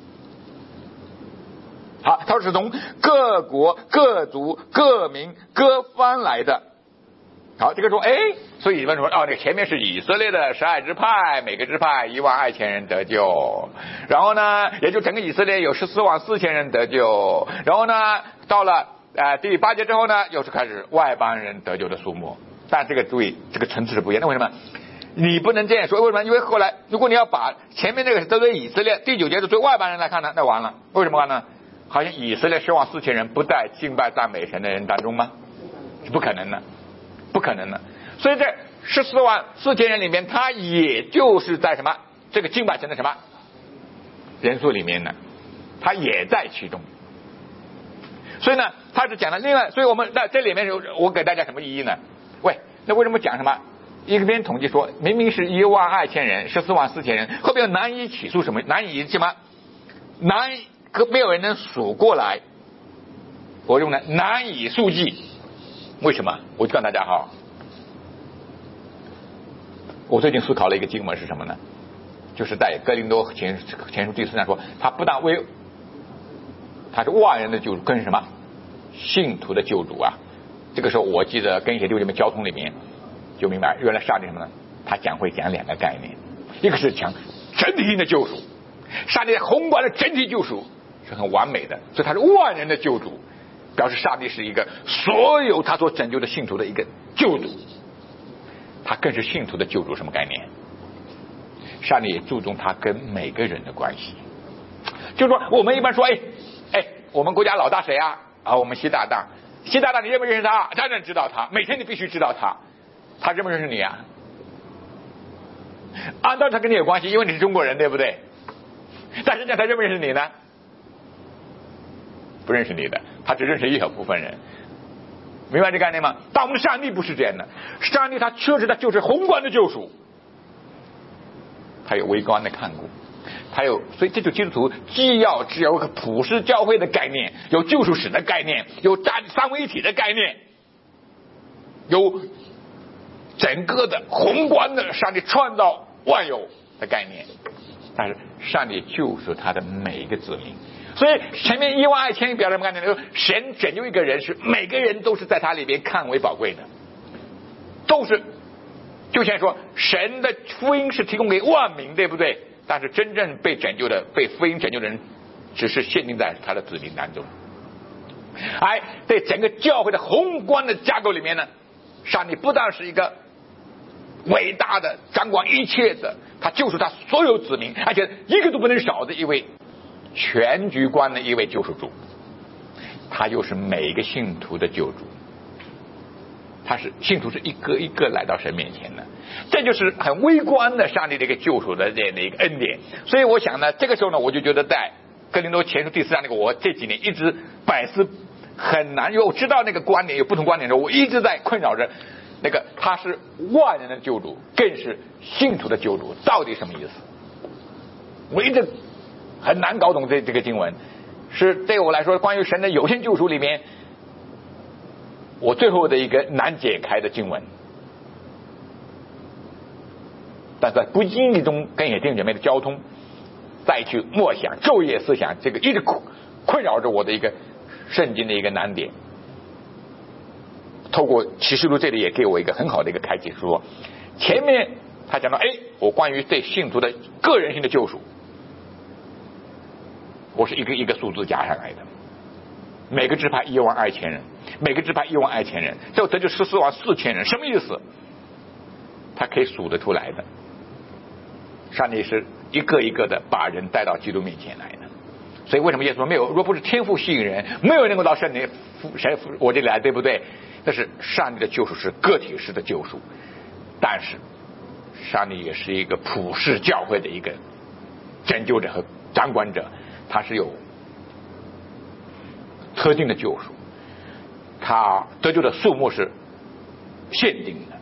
好，他是从各国、各族、各民、各方来的。好，这个说，所以你们说，那个前面是以色列的12支派，每个支派12000人得救，然后呢，也就整个以色列有144000人得救，然后呢，到了第8节之后呢，又是开始外邦人得救的数目，但这个注意，这个层次是不一样的。为什么？你不能这样说，为什么？因为后来如果你要把前面这个都对以色列，第9节是对外邦人来看呢，那完了。为什么完呢？好像以色列104000人不在敬拜赞美神的人当中吗？是不可能的，不可能的。所以在144000人里面，他也就是在什么这个敬拜神的什么人数里面呢，他也在其中。所以呢，他是讲了另外，所以我们在这里面我给大家什么意义呢？喂，那为什么讲什么？一边统计说明明是12000人，144000人，后边难以起诉什么？难以什么？没有人能数过来。我用的难以数计。为什么？我就告诉大家哈，我最近思考了一个经文是什么呢？就是在哥林多前书第4章说，他不但他是万人的救主，更是什么信徒的救主啊。这个时候我记得跟一些弟兄们交通里面就明白，原来上帝什么呢？他会讲2个概念，一个是讲整体性的救赎，上帝宏观的整体救赎是很完美的，所以他是万人的救主，表示上帝是一个所有他所拯救的信徒的一个救主。他更是信徒的救主，什么概念？上帝也注重他跟每个人的关系。就是说我们一般说我们国家老大谁啊？我们习大大你认不认识他？当然知道他，每天你必须知道他。他认不认识你啊？按道理他跟你有关系，因为你是中国人，对不对？但是他认不认识你呢？不认识你的，他只认识一小部分人。明白这概念吗？但我们的上帝不是这样的，上帝他确实他就是宏观的救赎，他有微观的看顾，所以这就基督徒既要只有个普世教会的概念，有救赎史的概念，有三位一体的概念，有整个的宏观的上帝创造万有的概念，但是上帝救赎他的每一个子民。所以前面12000表示什么概念？神拯救一个人是每个人都是在他里边看为宝贵的，都是就像说神的福音是提供给万民，对不对？但是真正被拯救的被福音拯救的人只是限定在他的子民当中。在整个教会的宏观的架构里面呢，上帝不但是一个伟大的掌管一切的，他救赎他所有子民，而且一个都不能少的一位全局观的一位救赎主，他又是每一个信徒的救主，他是信徒是一个一个来到神面前的，这就是很微观的上帝的一个救赎的这样的一个恩典。所以我想呢，这个时候呢，我就觉得在哥林多前书第4章那个，我这几年一直百思很难，因为我知道那个观点有不同观点的时候，我一直在困扰着那个他是万人的救主，更是信徒的救主，到底什么意思？我一直很难搞懂这个经文，是对我来说关于神的有限救赎里面我最后的一个难解开的经文。但在不经意中跟弟兄姐妹的交通，再去默想昼夜思想，这个一直困扰着我的一个圣经的一个难点。透过启示录这里也给我一个很好的一个开启，说前面他讲到我关于对信徒的个人性的救赎，我是一个一个数字加上来的，每个支派12000人，每个支派12000人，这就144000人，什么意思？他可以数得出来的。上帝是一个一个的把人带到基督面前来的，所以为什么耶稣说没有，若不是天父吸引人，没有人能够到神我这里来，对不对？但是上帝的救赎是个体式的救赎，但是上帝也是一个普世教会的一个拯救者和掌管者，他是有特定的救赎，他得救的数目是限定的，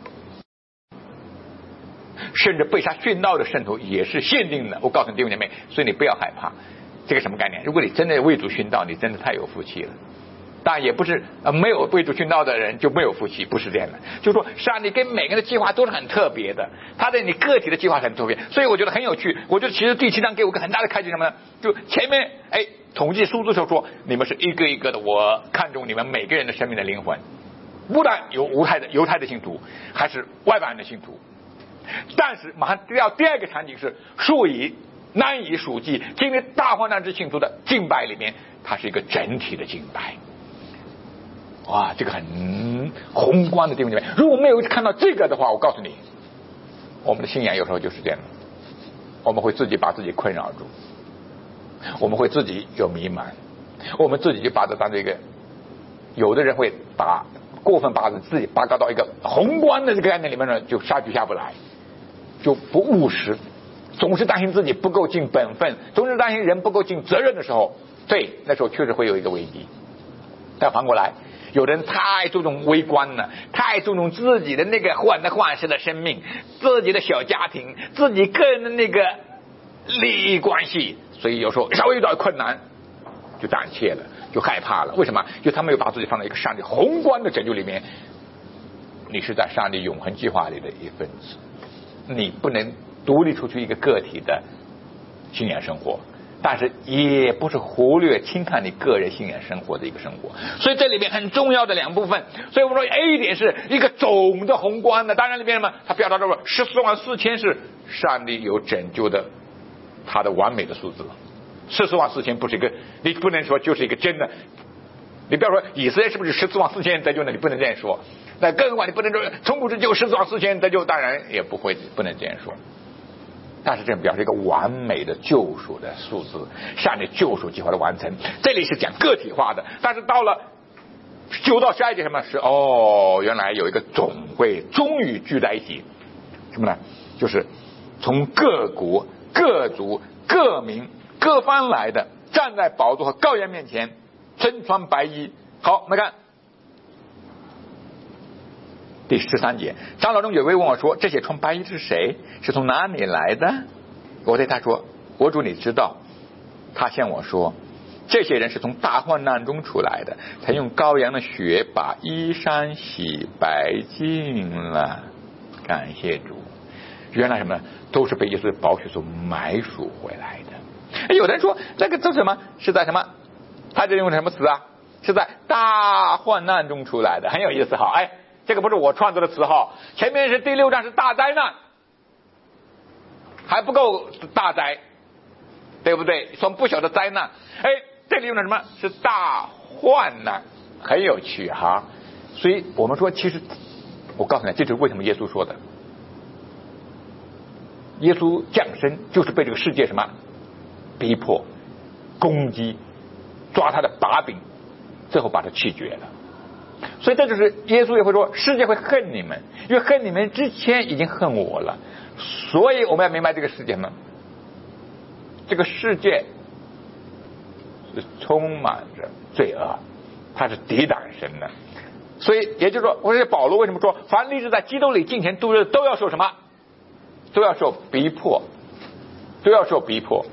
甚至被他殉道的圣徒也是限定的。我告诉你弟兄姐妹，所以你不要害怕。这个什么概念？如果你真的为主殉道，你真的太有福气了。当然也不是没有为主殉道的人就没有福气，不是这样的。就是说上帝跟每个人的计划都是很特别的，他对你个体的计划很特别，所以我觉得很有趣。我觉得其实第7章给我个很大的开启，什么呢？就前面统计数字时候说，你们是一个一个的，我看重你们每个人的生命的灵魂，不但有犹太的信徒，还是外邦人的信徒。但是马上要第二个场景是数以难以数计经历大患难之信徒的敬拜里面，它是一个整体的敬拜。哇，这个很宏观的弟兄姐妹，如果没有看到这个的话，我告诉你，我们的信仰有时候就是这样，我们会自己把自己困扰住，我们会自己有迷茫，我们自己就把这当成一个，有的人会过分把自己拔高到一个宏观的这个概念里面呢，就下不来，就不务实，总是担心自己不够尽本分，总是担心人不够尽责任的时候，对，那时候确实会有一个危机。但反过来，有人太注重微观了，太注重自己的那个幻视的生命，自己的小家庭，自己个人的那个利益关系，所以有时候稍微遇到困难就胆怯了，就害怕了。为什么？就他没有把自己放在一个上帝宏观的拯救里面。你是在上帝永恒计划里的一份子，你不能独立出去一个个体的信仰生活，但是也不是忽略轻看你个人信仰生活的一个生活。所以这里面很重要的两部分。所以我说 A 点是一个总的宏观的，当然里面什么，它表达到144000是上帝有拯救的他的完美的数字。144000不是一个，你不能说就是一个真的，你不要说以色列是不是144000人得救呢？你不能这样说。那更何况你不能说从古至今144000人得救，当然也不能这样说。但是这表示一个完美的救赎的数字，上帝救赎计划的完成。这里是讲个体化的，但是到了9到12节什么是原来有一个总会终于聚在一起，什么呢？就是从各国各族各民各方来的，站在宝座和羔羊面前，身穿白衣。好，我们看第13节，长老中有位问我说，这些穿白衣是谁？是从哪里来的？我对他说，我主你知道。他向我说，这些人是从大患难中出来的，他用羔羊的血把衣衫洗白净了。感谢主，原来什么都是被耶稣的宝血所买赎回来的。有人说这个什么是在什么，他这用什么词啊？是在大患难中出来的，很有意思哈。这个不是我创作的词号，前面是第6章是大灾难，还不够大灾，对不对？算不小的灾难。这里用的什么是大患难，很有趣哈。所以我们说，其实我告诉你，这就是为什么耶稣说的，耶稣降生就是被这个世界什么逼迫、攻击、抓他的把柄，最后把他弃绝了。所以这就是耶稣也会说，世界会恨你们，因为恨你们之前已经恨我了。所以我们要明白这个世界吗？这个世界是充满着罪恶， 他是抵挡神的。所以也就是说，我说保罗为什么说凡立志在基督里敬虔度日都要受什么？都要受逼迫，都要受逼迫，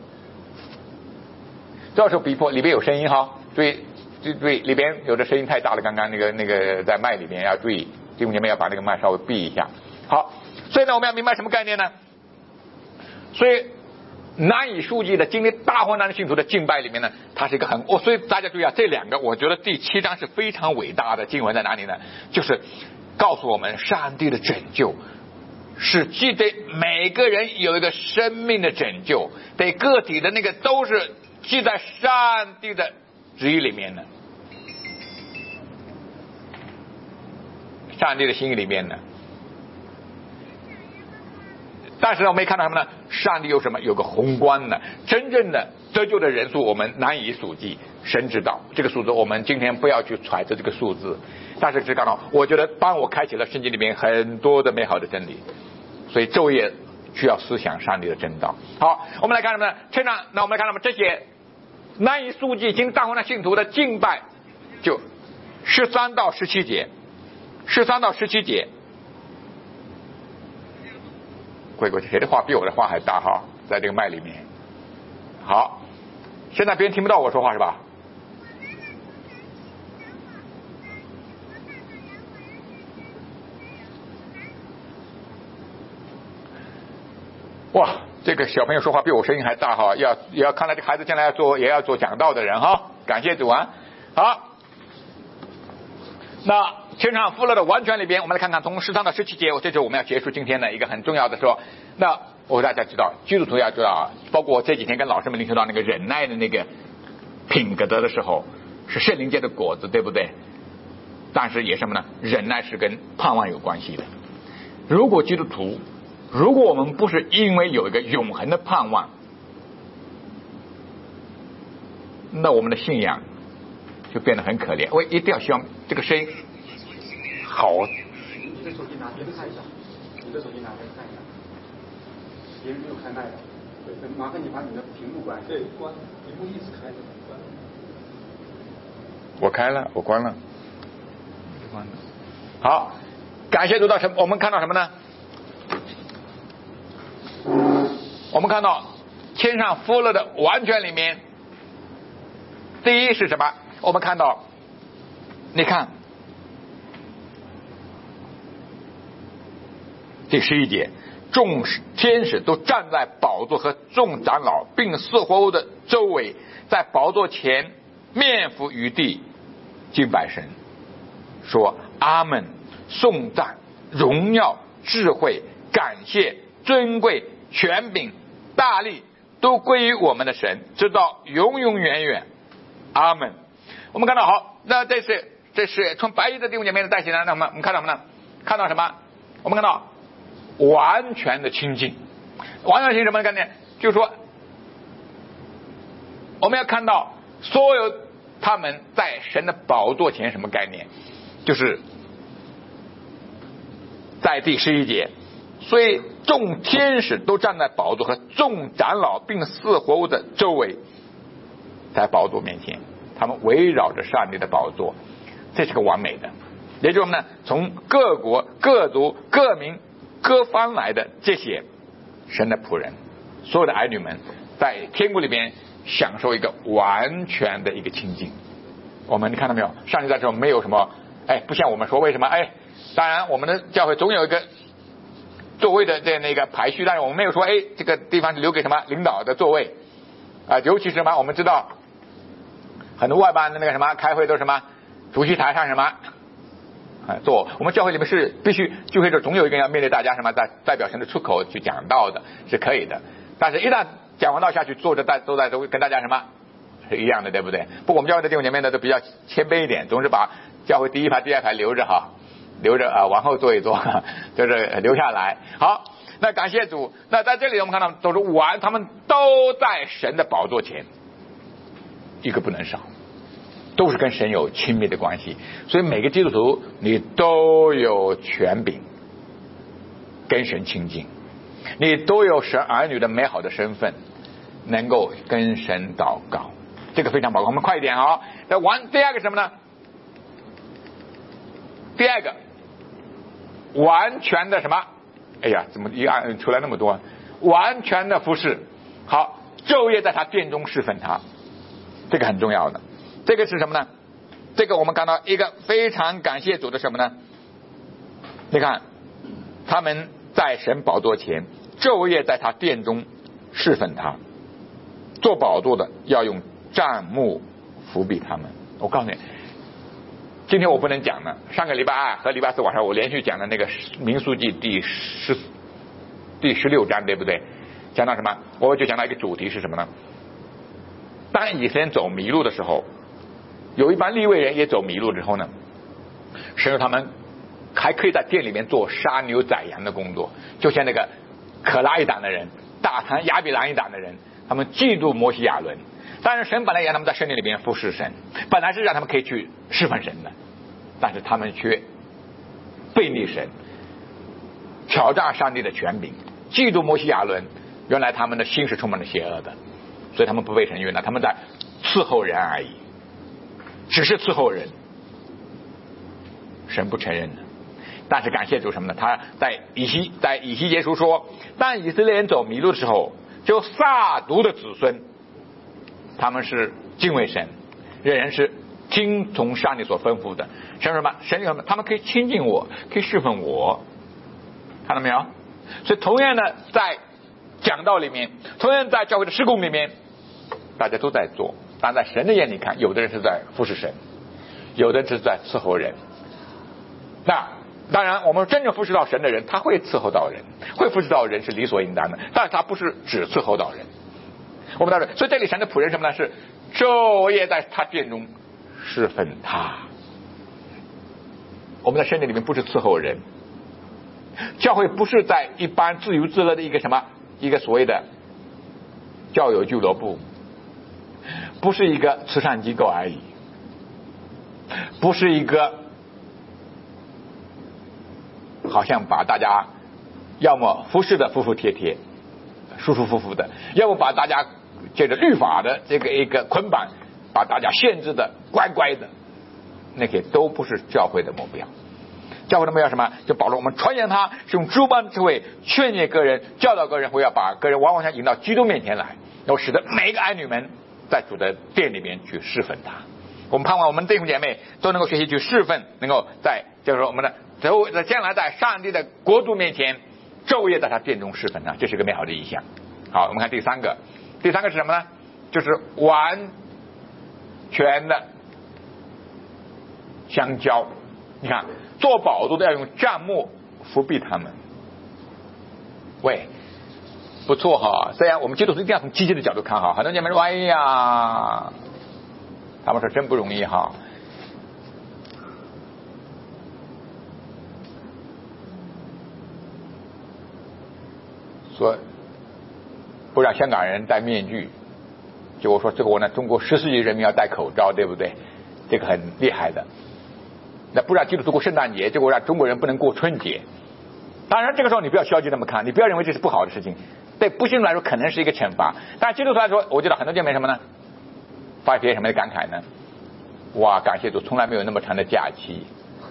都要受逼迫。里边有声音哈，注意，里边有的声音太大了，刚刚那个在麦里面要注意，弟兄姐妹要把那个麦稍微闭一下。好，所以呢，我们要明白什么概念呢？所以难以数计的经历大患难的信徒的敬拜里面呢，它是一个所以大家注意啊，这两个我觉得第7章是非常伟大的经文在哪里呢？就是告诉我们上帝的拯救是既对每个人有一个生命的拯救，对个体的那个都是记在上帝的旨意里面的，上帝的心意里面的。但是呢，我们也看到什么呢？上帝有什么？有个宏观的，真正的得救的人数我们难以数计，神知道这个数字，我们今天不要去揣测这个数字。但是只看到，我觉得帮我开启了圣经里面很多的美好的真理，所以昼夜需要思想上帝的真道。好，我们来看什么呢？那我们来看什么？这些难以数计经大患难信徒的敬拜，就13到17节，13到17节。过去谁的话比我的话还大哈，在这个麦里面。好，现在别人听不到我说话是吧？哇，这个小朋友说话比我声音还大哈，也要看来这孩子将来也要做讲道的人哈，感谢主啊。好，那天上富乐的完全里边，我们来看看从13到17节，这就是我们要结束今天的一个很重要的说。那我大家知道，基督徒要知道，包括我这几天跟老师们领受到那个忍耐的那个品格的时候，是圣灵界的果子，对不对？但是也什么呢？忍耐是跟盼望有关系的。如果基督徒，如果我们不是因为有一个永恒的盼望，那我们的信仰就变得很可怜。我一定要希望这个声音好。 你的手机拿，别人看一下。你的手机拿，别人看一下。别人没有开麦的，对，麻烦你把你的屏幕关。对，关，屏幕一直开着，关。 我开了，我关了。好，感谢主到什么？我们看到什么呢？我们看到天上富乐的完全里面，第一是什么？我们看到，你看第11节，众天使都站在宝座和众长老并四活物的周围，在宝座前面伏于地敬拜神，说阿们，颂赞、荣耀、智慧、感谢、尊贵、权柄、大力都归于我们的神，直到永永远远。阿们。我们看到好，那这是从白衣的弟兄姐妹的带起来，那我们看到什么呢？看到什么？我们看到完全的清净。完全清净什么概念？就是说我们要看到所有他们在神的宝座前，什么概念？就是在第11节，所以众天使都站在宝座和众长老并四活物的周围，在宝座面前，他们围绕着上帝的宝座，这是个完美的。也就是呢，从各国各族各民各方来的这些神的仆人，所有的儿女们在天国里边享受一个完全的一个清净。我们看到没有？上帝在这没有什么不像我们说为什么当然我们的教会总有一个座位的那个排序，但是我们没有说这个地方是留给什么领导的座位尤其是什么，我们知道很多外班的那个什么开会都是什么主席台上什么坐，我们教会里面是必须聚会的总有一个人要面对大家什么代表神的出口去讲道的，是可以的。但是一旦讲完道下去，坐着都跟大家什么是一样的，对不对？不过我们教会的弟兄姐妹呢都比较谦卑一点，总是把教会第一排第二排留着往后坐一坐，就是留下来。好，那感谢主。那在这里我们看到都是他们都在神的宝座前，一个不能少，都是跟神有亲密的关系。所以每个基督徒你都有权柄跟神亲近，你都有神儿女的美好的身份，能够跟神祷告，这个非常宝贵。我们快一点第二个什么呢？ 第二个，完全的什么？哎呀，怎么一按出来那么多？完全的服侍。好，昼夜在他殿中侍奉他，这个很重要的。这个是什么呢？这个我们看到一个非常感谢主的什么呢？你看，他们在神宝座前，昼夜在他殿中侍奉他。做宝座的要用帐幕扶庇他们。我告诉你，今天我不能讲了。上个礼拜二和礼拜四晚上我连续讲了那个民数记第16章，对不对？讲到什么？我就讲到一个主题是什么呢？当以色列人走迷路的时候，有一帮利未人也走迷路之后呢，神说他们还可以在店里面做杀牛宰羊的工作，就像那个可拉一党的人、大谈亚比兰一党的人，他们嫉妒摩西亚伦。但是神本来让他们在圣殿里面服侍神，本来是让他们可以去侍奉神的，但是他们却背逆神，挑战上帝的权柄，嫉妒摩西亚伦。原来他们的心是充满了邪恶的，所以他们不被神悦纳，他们在伺候人而已，只是伺候人，神不承认的。但是感谢主什么呢？他在以西结书说，当以色列人走迷路的时候，就撒督的子孙，他们是敬畏神，人是听从上帝所吩咐的。神什么？神什么？他们可以亲近我，可以侍奉我，看到没有？所以同样的，在讲道里面，同样在教会的事工里面，大家都在做。但在神的眼里看，有的人是在服侍神，有的人是在伺候人。那当然，我们真正服侍到神的人，他会伺候到人，会服侍到人是理所应当的，但是他不是只伺候到人。我们到这，所以这里神的仆人什么呢？是昼夜在他殿中侍奉他。我们在圣殿里面不是伺候人，教会不是在一般自娱自乐的一个什么，一个所谓的教友俱乐部，不是一个慈善机构而已，不是一个好像把大家要么服侍的服服帖帖、舒舒服服的，要么把大家借着律法的这个一个捆绑，把大家限制的乖乖的，那些都不是教会的目标。教会的目标什么？就保罗我们传扬他，是用诸般智慧劝诫个人、教导个人，会要把个人往想引到基督面前来，然后使得每一个儿女们在主的殿里面去侍奉他。我们盼望我们弟兄姐妹都能够学习去侍奉，能够在就是说我们的将来在上帝的国度面前昼夜在他殿中侍奉他，这是个美好的意象。好，我们看第三个是什么呢？就是完全的相交。你看做宝座的要用帐幕扶庇他们。喂，不错哈。虽然我们基督徒一定要从积极的角度看哈，很多姐妹说哎呀，他们说真不容易哈。说不让香港人戴面具，结果说这个我呢，中国14亿人民要戴口罩，对不对？这个很厉害的。那不让基督徒过圣诞节，结果让中国人不能过春节。当然这个时候你不要消极那么看，你不要认为这是不好的事情，对不信徒来说可能是一个惩罚，但是基督徒来说，我觉得很多姐妹什么呢？发些什么的感慨呢？哇，感谢主，从来没有那么长的假期。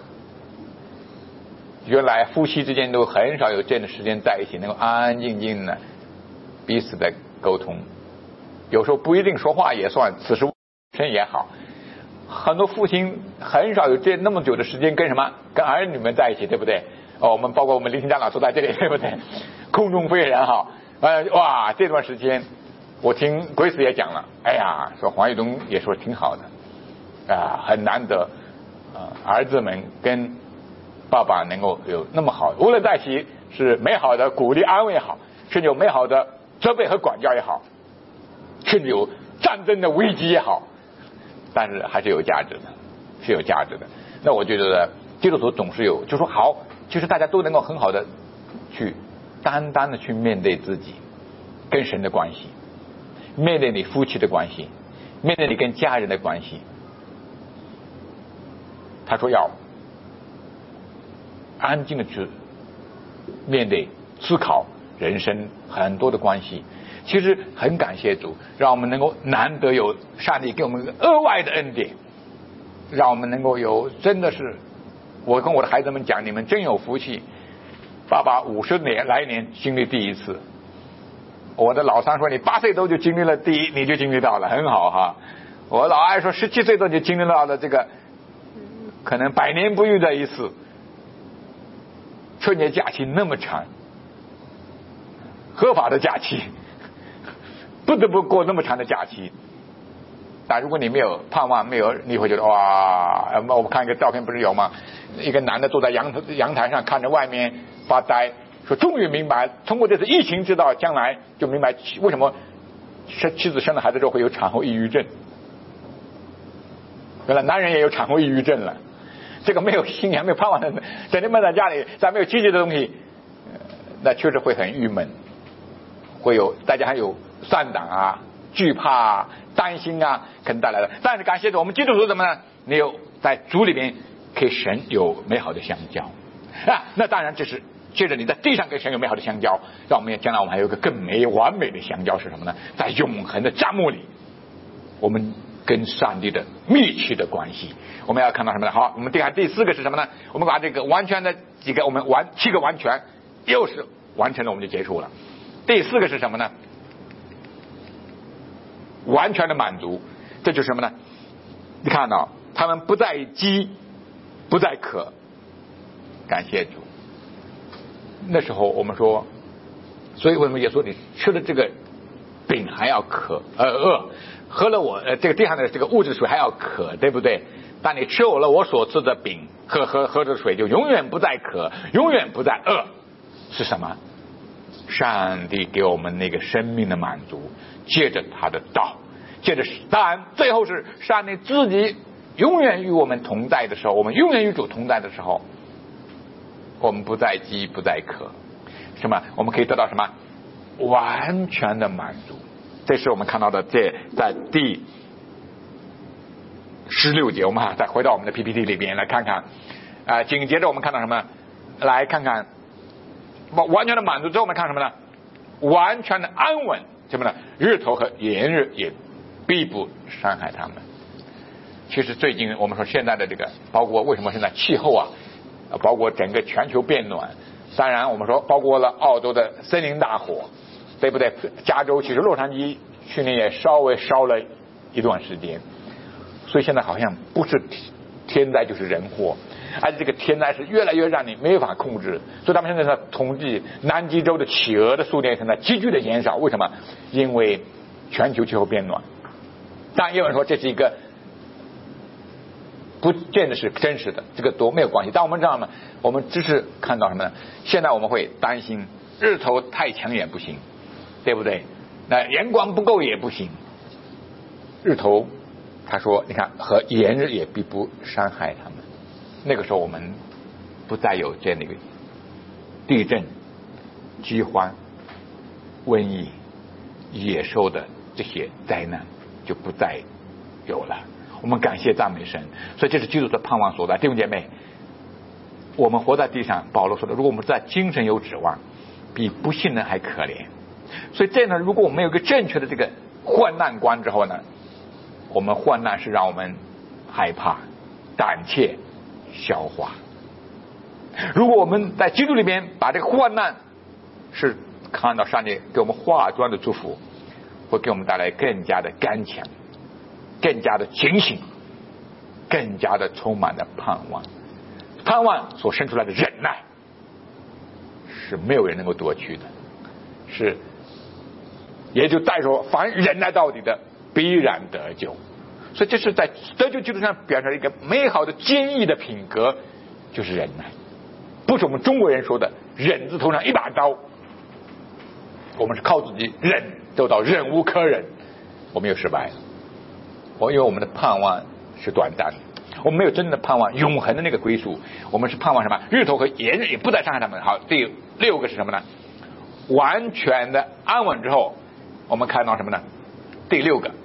原来夫妻之间都很少有这样的时间在一起，能够安安静静的彼此的沟通，有时候不一定说话也算，此时生也好。很多父亲很少有那么久的时间跟什么，跟儿女们在一起，对不对？我们包括我们林新章老师在这里，对不对？空中飞人哈，哇，这段时间我听鬼子也讲了，哎呀，说黄玉东也说挺好的，很难得，儿子们跟爸爸能够有那么好，无论在一起是美好的鼓励安慰也好，甚至有美好的责备和管教也好，甚至有战争的危机也好，但是还是有价值的，是有价值的。那我觉得基督徒总是有，就说好，其实大家都能够很好的去单单的去面对自己跟神的关系，面对你夫妻的关系，面对你跟家人的关系。他说要安静的去面对思考人生很多的关系。其实很感谢主，让我们能够难得有上帝给我们额外的恩典，让我们能够有真的是我跟我的孩子们讲，你们真有福气，爸爸50来年经历第一次。我的老三说，你8岁多就经历了第一，你就经历到了，很好哈。我老二说17岁多就经历到了这个可能100年不遇的一次。春节假期那么长，合法的假期，不得不过那么长的假期。但如果你没有盼望，没有，你会觉得哇，我们看一个照片不是有吗？一个男的坐在阳台上看着外面发呆，说终于明白，通过这次疫情知道将来就明白为什么妻子生了孩子之后会有产后抑郁症。原来男人也有产后抑郁症了。这个没有信仰没有盼望的，整天闷在家里，再没有积极的东西，那确实会很郁闷，会有大家还有散党啊、惧怕啊、担心啊，可能带来的。但是感谢主，我们基督徒怎么呢？你有在主里边跟神有美好的相交啊，那当然这是接着你在地上跟神有美好的相交，让我们将来我们还有一个更完美的相交是什么呢？在永恒的帐幕里，我们跟上帝的密切的关系。我们要看到什么呢？好，我们第4个是什么呢？我们把这个完全的几个，我们7个完全又是完成了，我们就结束了。第4个是什么呢？完全的满足。这就是什么呢？你看到他们不再饥，不再渴，感谢主。那时候我们说，所以为什么耶稣你吃了这个饼还要饿，喝了我这个地上的这个物质水还要渴，对不对？但你吃了我所赐的饼，喝着水就永远不再渴，永远不再饿。是什么？上帝给我们那个生命的满足，借着他的道，借着当然最后是上帝自己永远与我们同在的时候，我们永远与主同在的时候，我们不再饥不再渴，什么？我们可以得到什么？完全的满足。这是我们看到的，这在第16节，我们再回到我们的 PPT 里边来看看紧接着我们看到什么？来看看完全的满足之后，我们看什么呢？完全的安稳，什么呢？日头和炎日也必不伤害他们。其实最近我们说现在的这个，包括为什么现在气候包括整个全球变暖，当然我们说包括了澳洲的森林大火，对不对？加州其实洛杉矶去年也稍微烧了一段时间，所以现在好像不是天灾就是人祸，而且这个天灾是越来越让你没法控制。所以他们现在在统计南极洲的企鹅的数量现在急剧的减少，为什么？因为全球气候变暖。当然也有人说这是一个不见得是真实的，这个都没有关系。但我们知道呢，我们只是看到什么呢？现在我们会担心日头太强也不行，对不对？那阳光不够也不行。日头他说你看和炎日也必不伤害他们。那个时候我们不再有这样的一个地震、饥荒、瘟疫、野兽的这些灾难就不再有了。我们感谢赞美神，所以这是基督的盼望所在。弟兄姐妹，我们活在地上，保罗说的，如果我们在精神有指望，比不信人还可怜。所以这呢，如果我们有一个正确的这个患难观之后呢，我们患难是让我们害怕、胆怯、消化。如果我们在基督里边把这个患难是看到上帝给我们化妆的祝福，会给我们带来更加的刚强，更加的警醒，更加的充满了盼望。盼望所生出来的忍耐是没有人能够夺去的，是也就带着凡忍耐到底的必然得救。所以这是在得救基础上表现一个美好的坚毅的品格，就是忍耐。不是我们中国人说的忍字头上一把刀，我们是靠自己忍走到忍无可忍，我们又失败了。因为我们的盼望是短暂的，我们没有真正的盼望永恒的那个归宿。我们是盼望什么？日头和炎日也不再伤害他们。好，第6个是什么呢？完全的安稳之后，我们看到什么呢？第6个，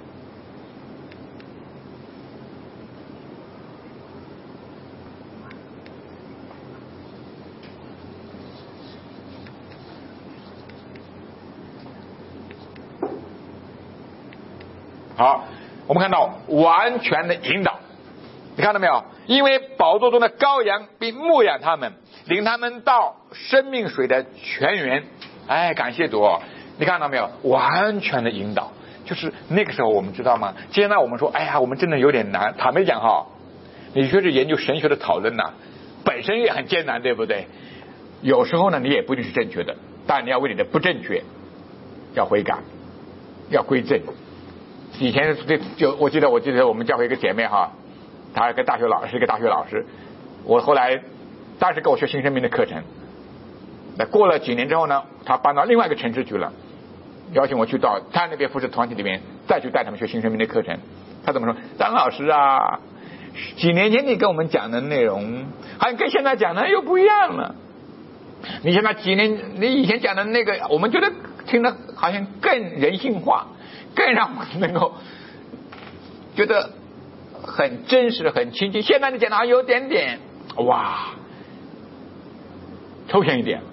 好，我们看到完全的引导。 你看到没有？因为宝座中的羔羊并牧养他们，领他们到生命水的泉源。哎，感谢主哦！你看到没有？完全的引导。就是那个时候我们知道吗？现在我们说，哎呀，我们真的有点难。坦白讲哈，你说是研究神学的讨论呐，本身也很艰难，对不对？有时候呢，你也不一定是正确的，但你要为你的不正确要悔改，要归正。以前我记得我们教会一个姐妹哈，她是个大学老师，我后来当时跟我学新生命的课程，那过了几年之后呢，她搬到另外一个城市去了。邀请我去到他那边服侍团体里面，再去带他们学新生命的课程。他怎么说？张老师啊，几年前你跟我们讲的内容，好像跟现在讲的又不一样了。你以前讲的那个，我们觉得听得好像更人性化，更让我们能够觉得很真实、很亲近。现在你讲的好像有点点哇，抽象一点。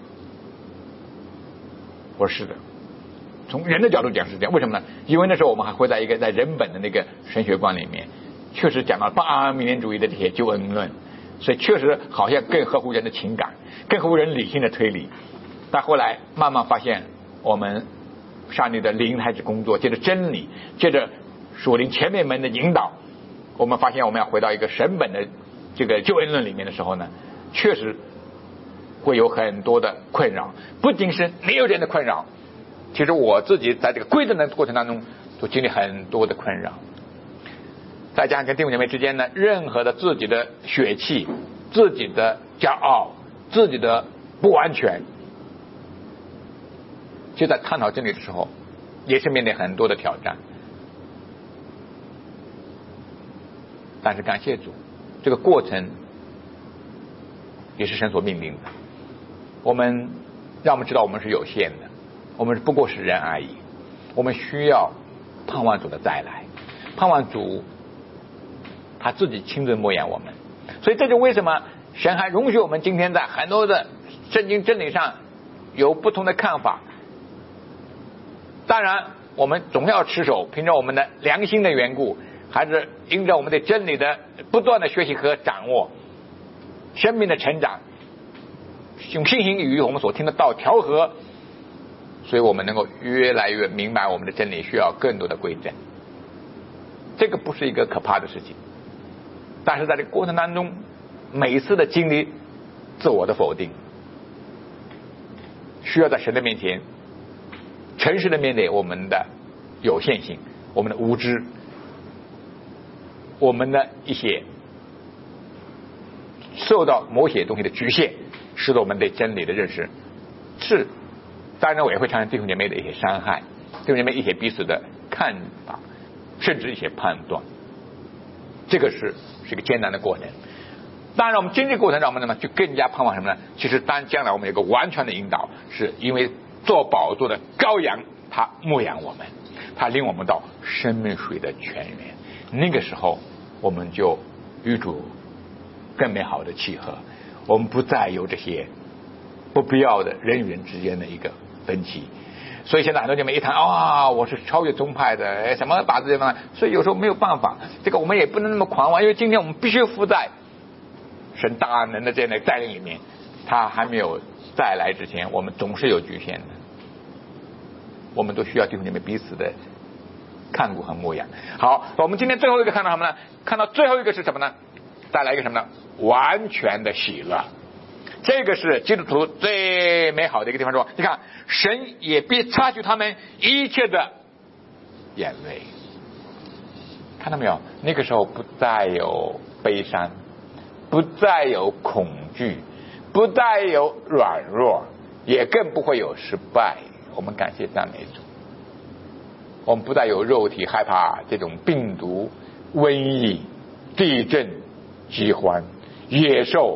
我说是的。从人的角度讲是这样，为什么呢？因为那时候我们还会在一个在人本的那个神学观里面，确实讲到巴尔米连主义的这些救恩论，所以确实好像更合乎人的情感，更合乎人理性的推理。但后来慢慢发现，我们上帝的灵开始工作，借着真理，借着属灵前面门的引导，我们发现我们要回到一个神本的这个救恩论里面的时候呢，确实会有很多的困扰，不仅是没有人的困扰。其实我自己在这个归正的过程当中都经历很多的困扰，再加上跟弟兄姐妹之间呢，任何的自己的血气、自己的骄傲、自己的不完全，就在探讨真理的时候也是面对很多的挑战。但是感谢主，这个过程也是神所命令的，让我们知道我们是有限的，我们不过是人而已，我们需要盼望主的再来，盼望主他自己亲自牧养我们。所以这就为什么神还容许我们今天在很多的圣经真理上有不同的看法。当然我们总要持守，凭着我们的良心的缘故，还是因着我们对真理的不断的学习和掌握，生命的成长，用信心与我们所听的道调和，所以我们能够越来越明白我们的真理需要更多的归正。这个不是一个可怕的事情，但是在这个过程当中，每一次的经历自我的否定，需要在神的面前诚实的面对我们的有限性，我们的无知，我们的一些受到某些东西的局限，使得我们对真理的认识是，当然我也会产生弟兄姐妹的一些伤害，弟兄姐妹一些彼此的看法，甚至一些判断，这个是一个艰难的过程。当然我们经历过程让我们呢就更加盼望什么呢？其实当将来我们有个完全的引导，是因为做宝座的羔羊他牧养我们，他领我们到生命水的泉源，那个时候我们就与主更美好的契合，我们不再有这些不必要的人与人之间的一个分歧。所以现在很多姐妹一谈我是超越宗派的，什么把这些方案，所以有时候没有办法，这个我们也不能那么狂妄，因为今天我们必须服在神大能的这样的带领里面，他还没有再来之前，我们总是有局限的，我们都需要弟兄姐妹彼此的看顾和牧养。好，我们今天最后一个看到什么呢？看到最后一个是什么呢？再来一个什么呢？完全的喜乐。这个是基督徒最美好的一个地方，说你看神也必擦去他们一切的眼泪。看到没有？那个时候不再有悲伤，不再有恐惧，不再有软弱，也更不会有失败。我们感谢赞美主，我们不再有肉体害怕这种病毒、瘟疫、地震、饥荒、野兽，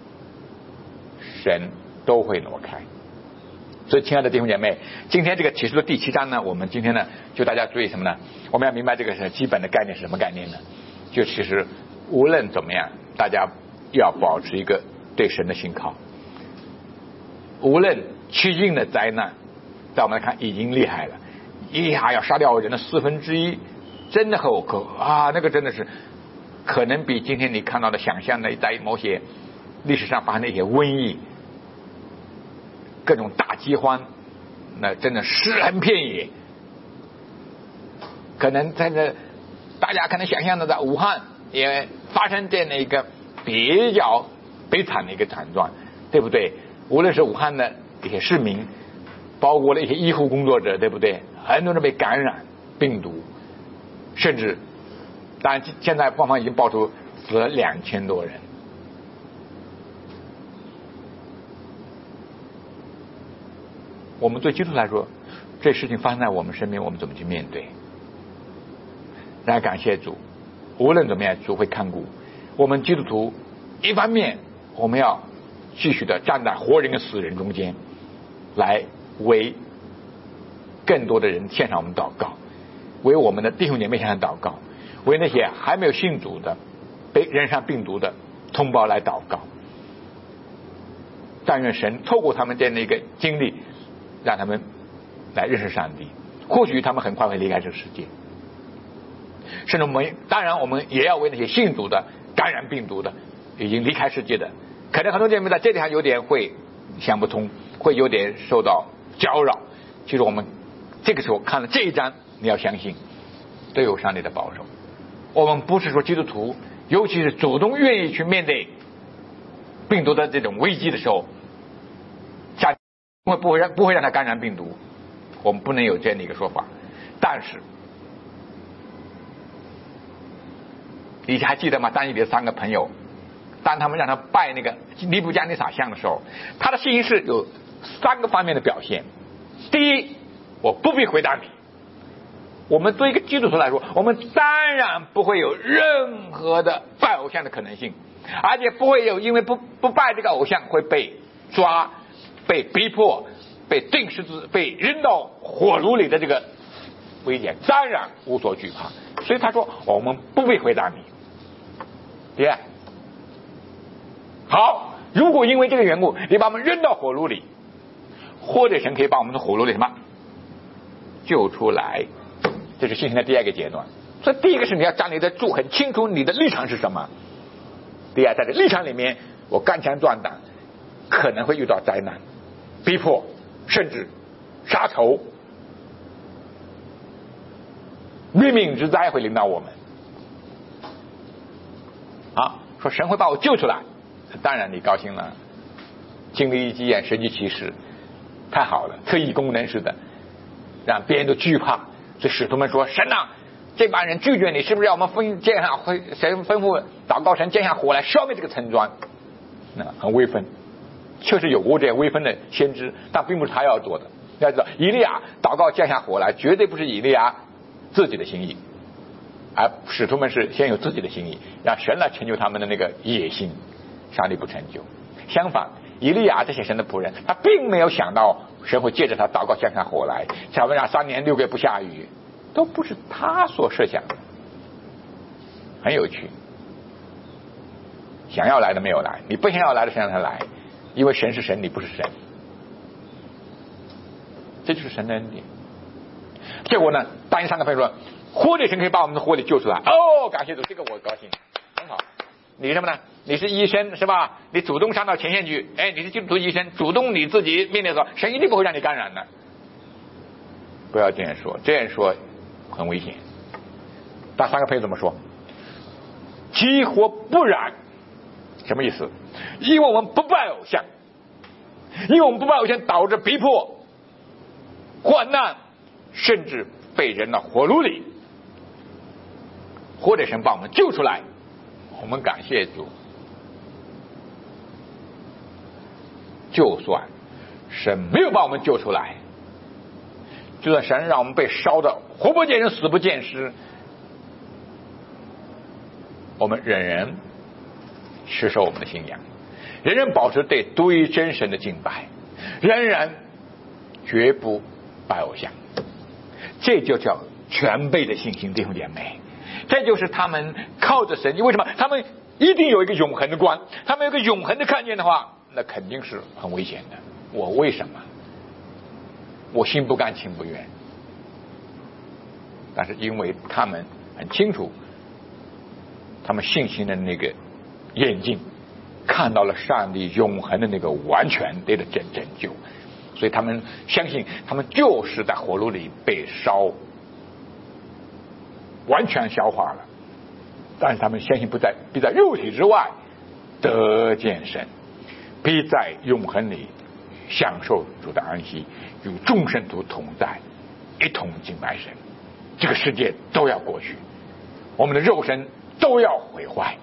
神都会挪开。所以亲爱的弟兄姐妹，今天这个启示录第7章呢，我们今天呢就大家注意什么呢？我们要明白这个是基本的概念是什么概念呢？就其实无论怎么样，大家要保持一个对神的信靠。无论趋近的灾难，在我们来看已经厉害了，要杀掉人的1/4，真的很可那个真的是可能比今天你看到的想象的在某些历史上发生的一些瘟疫、各种大饥荒，那真的尸横遍野。可能在这大家可能想象的在武汉也发生这样的一个比较悲惨的一个惨状，对不对？无论是武汉的一些市民，包括了一些医护工作者，对不对？很多人被感染病毒，甚至当然现在官方已经爆出死了2000多人。我们对基督徒来说，这事情发生在我们身边，我们怎么去面对？然而感谢主，无论怎么样，主会看顾我们基督徒。一方面我们要继续的站在活人跟死人中间，来为更多的人献上我们祷告，为我们的弟兄姐妹献上祷告，为那些还没有信主的被染上病毒的同胞来祷告。但愿神透过他们这样的一个经历，让他们来认识上帝，或许他们很快会离开这个世界。甚至当然我们也要为那些信主的感染病毒的已经离开世界的，可能很多姐妹在这里还有点会想不通，会有点受到搅扰。其实我们这个时候看了这一章，你要相信都有上帝的保守。我们不是说基督徒尤其是主动愿意去面对病毒的这种危机的时候，不会让他感染病毒，我们不能有这样的一个说法。但是你还记得吗？但以理的3个朋友，当他们让他拜那个尼布加尼撒像的时候，他的信心是有3个方面的表现。第一，我不必回答你。我们对一个基督徒来说，我们当然不会有任何的拜偶像的可能性，而且不会有因为不拜这个偶像会被抓、被逼迫、被钉十字、被扔到火炉里的这个危险，当然无所惧怕。所以他说我们不必回答你。第二，好，如果因为这个缘故你把我们扔到火炉里，或者神可以把我们从火炉里什么救出来，这是信心的第2个阶段。所以第一个是你要站立得住，很清楚你的立场是什么。第二，在这立场里面我干枪断胆，可能会遇到灾难、逼迫，甚至杀头，灭命之灾会临到我们。说神会把我救出来，当然你高兴了，经历一件神迹奇事，太好了，特异功能似的，让别人都惧怕。所以使徒们说，神啊，这帮人拒绝你，是不是要我们神吩咐祷告神降下火来消灭这个村庄？那很威风，确实有过这样威风的先知，但并不是他要做的。要知道以利亚祷告降下火来，绝对不是以利亚自己的心意，而使徒们是先有自己的心意，让神来成就他们的那个野心，上帝不成就。相反，以利亚这些神的仆人，他并没有想到神会借着他祷告降下火来，才会让3年6个月不下雨，都不是他所设想的。很有趣，想要来的没有来，你不想要来的神让他来，因为神是神，你不是神，这就是神的恩典。结果呢，答应3个朋友说，或者神可以把我们的火里救出来。哦，感谢主，这个我高兴，很好。你什么呢？你是医生是吧？你主动上到前线去，你是基督徒医生，主动你自己面对的时候，神一定不会让你感染的。不要这样说，这样说很危险。那3个朋友怎么说？其或不然，什么意思？因为我们不拜偶像，因为我们不拜偶像，导致逼迫、患难，甚至被扔到火炉里，或者神把我们救出来，我们感谢主。就算神没有把我们救出来，就算神让我们被烧的活不见人死不见尸，我们仍然持守我们的信仰，仍然保持对独一真神的敬拜，仍然绝不拜偶像。这就叫全备的信心，弟兄姐妹。这就是他们靠着神，为什么？他们一定有一个永恒的观，他们有一个永恒的看见的话，那肯定是很危险的。我为什么？我心不甘情不愿。但是因为他们很清楚他们信心的那个眼睛看到了上帝永恒的那个完全的拯救，所以他们相信他们就是在火炉里被烧完全消化了，但是他们相信必在肉体之外得见神，必在永恒里享受主的安息，与众圣徒同在，一同敬拜神。这个世界都要过去，我们的肉身都要毁坏，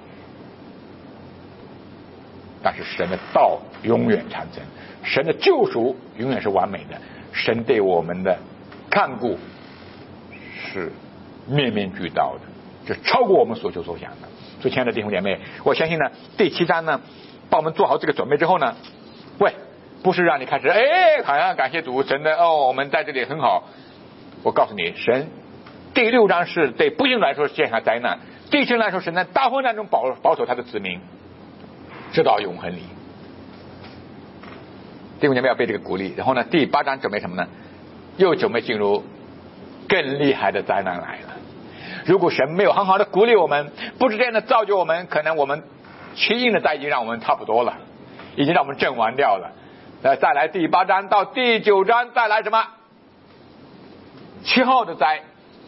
但是神的道永远长存，神的救赎永远是完美的，神对我们的看顾是面面俱到的，这超过我们所求所想的。所以亲爱的弟兄姐妹，我相信呢，第7章呢帮我们做好这个准备之后呢，不是让你开始好像感谢主神的我们在这里很好。我告诉你，神第6章是对不幸来说是降下灾难，第7章来说神在大患难中保守他的子民直到永恒里。弟兄姐妹要被这个鼓励。然后呢，第8章准备什么呢？又准备进入更厉害的灾难来了。如果神没有很好的鼓励我们，不是这样的造就我们，可能我们7印的灾已经让我们差不多了，已经让我们阵亡掉了。再来第8章到第9章，再来什么7号的灾，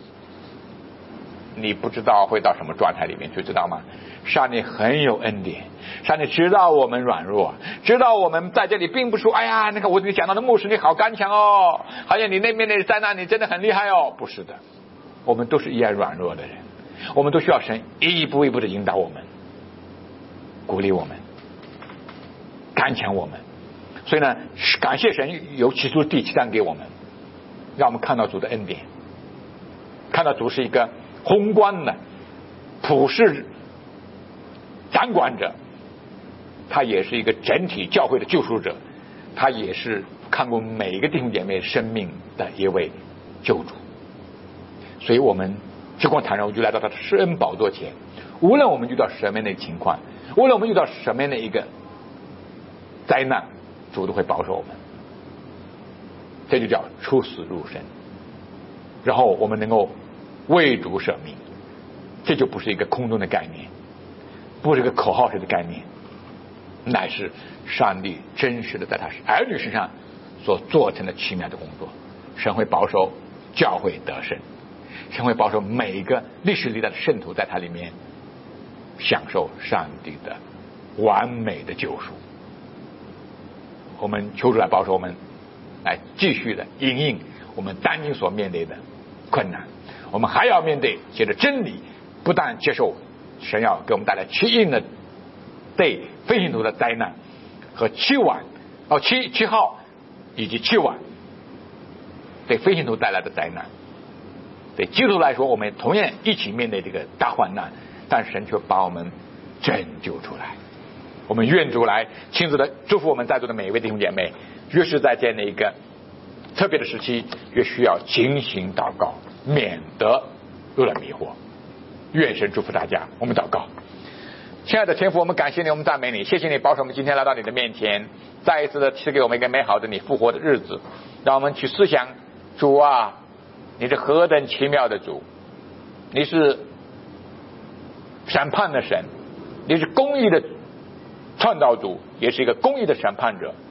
你不知道会到什么状态里面去，知道吗？上帝很有恩典，上帝知道我们软弱，知道我们在这里并不说那个你讲到的牧师你好刚强哦，好像你那边的灾难你真的很厉害哦，不是的，我们都是一样软弱的人，我们都需要神一步一步的引导我们，鼓励我们，刚强我们。所以呢，感谢神有启示第7章给我们，让我们看到主的恩典，看到主是一个宏观的普世掌管者，他也是一个整体教会的救赎者，他也是看过每一个弟兄姐妹生命的一位救主。所以我们只管坦然，我就来到他的施恩宝座前，无论我们遇到什么样的情况，无论我们遇到什么样的一个灾难，主都会保守我们。这就叫出死入生，然后我们能够为主舍命，这就不是一个空中的概念，不是一个口号式的概念，乃是上帝真实的在他儿女身上所做成的奇妙的工作。神会保守教会得胜，神会保守每一个历史历代的圣徒在他里面享受上帝的完美的救赎。我们求主来保守我们，来继续的因应我们当今所面对的困难。我们还要面对借着真理，不但接受神要给我们带来7印的对非信徒的灾难，和7号以及7晚对非信徒带来的灾难。对基督徒来说，我们同样一起面对这个大患难，但神却把我们拯救出来。我们愿主来亲自的祝福我们在座的每一位弟兄姐妹，越是在这样的一个特别的时期，越需要警醒祷告，免得入了迷惑。愿神祝福大家。我们祷告。亲爱的天父，我们感谢你，我们赞美你，谢谢你保守我们今天来到你的面前，再一次的赐给我们一个美好的你复活的日子，让我们去思想，主啊，你是何等奇妙的主，你是审判的神，你是公义的创造主，也是一个公义的审判者。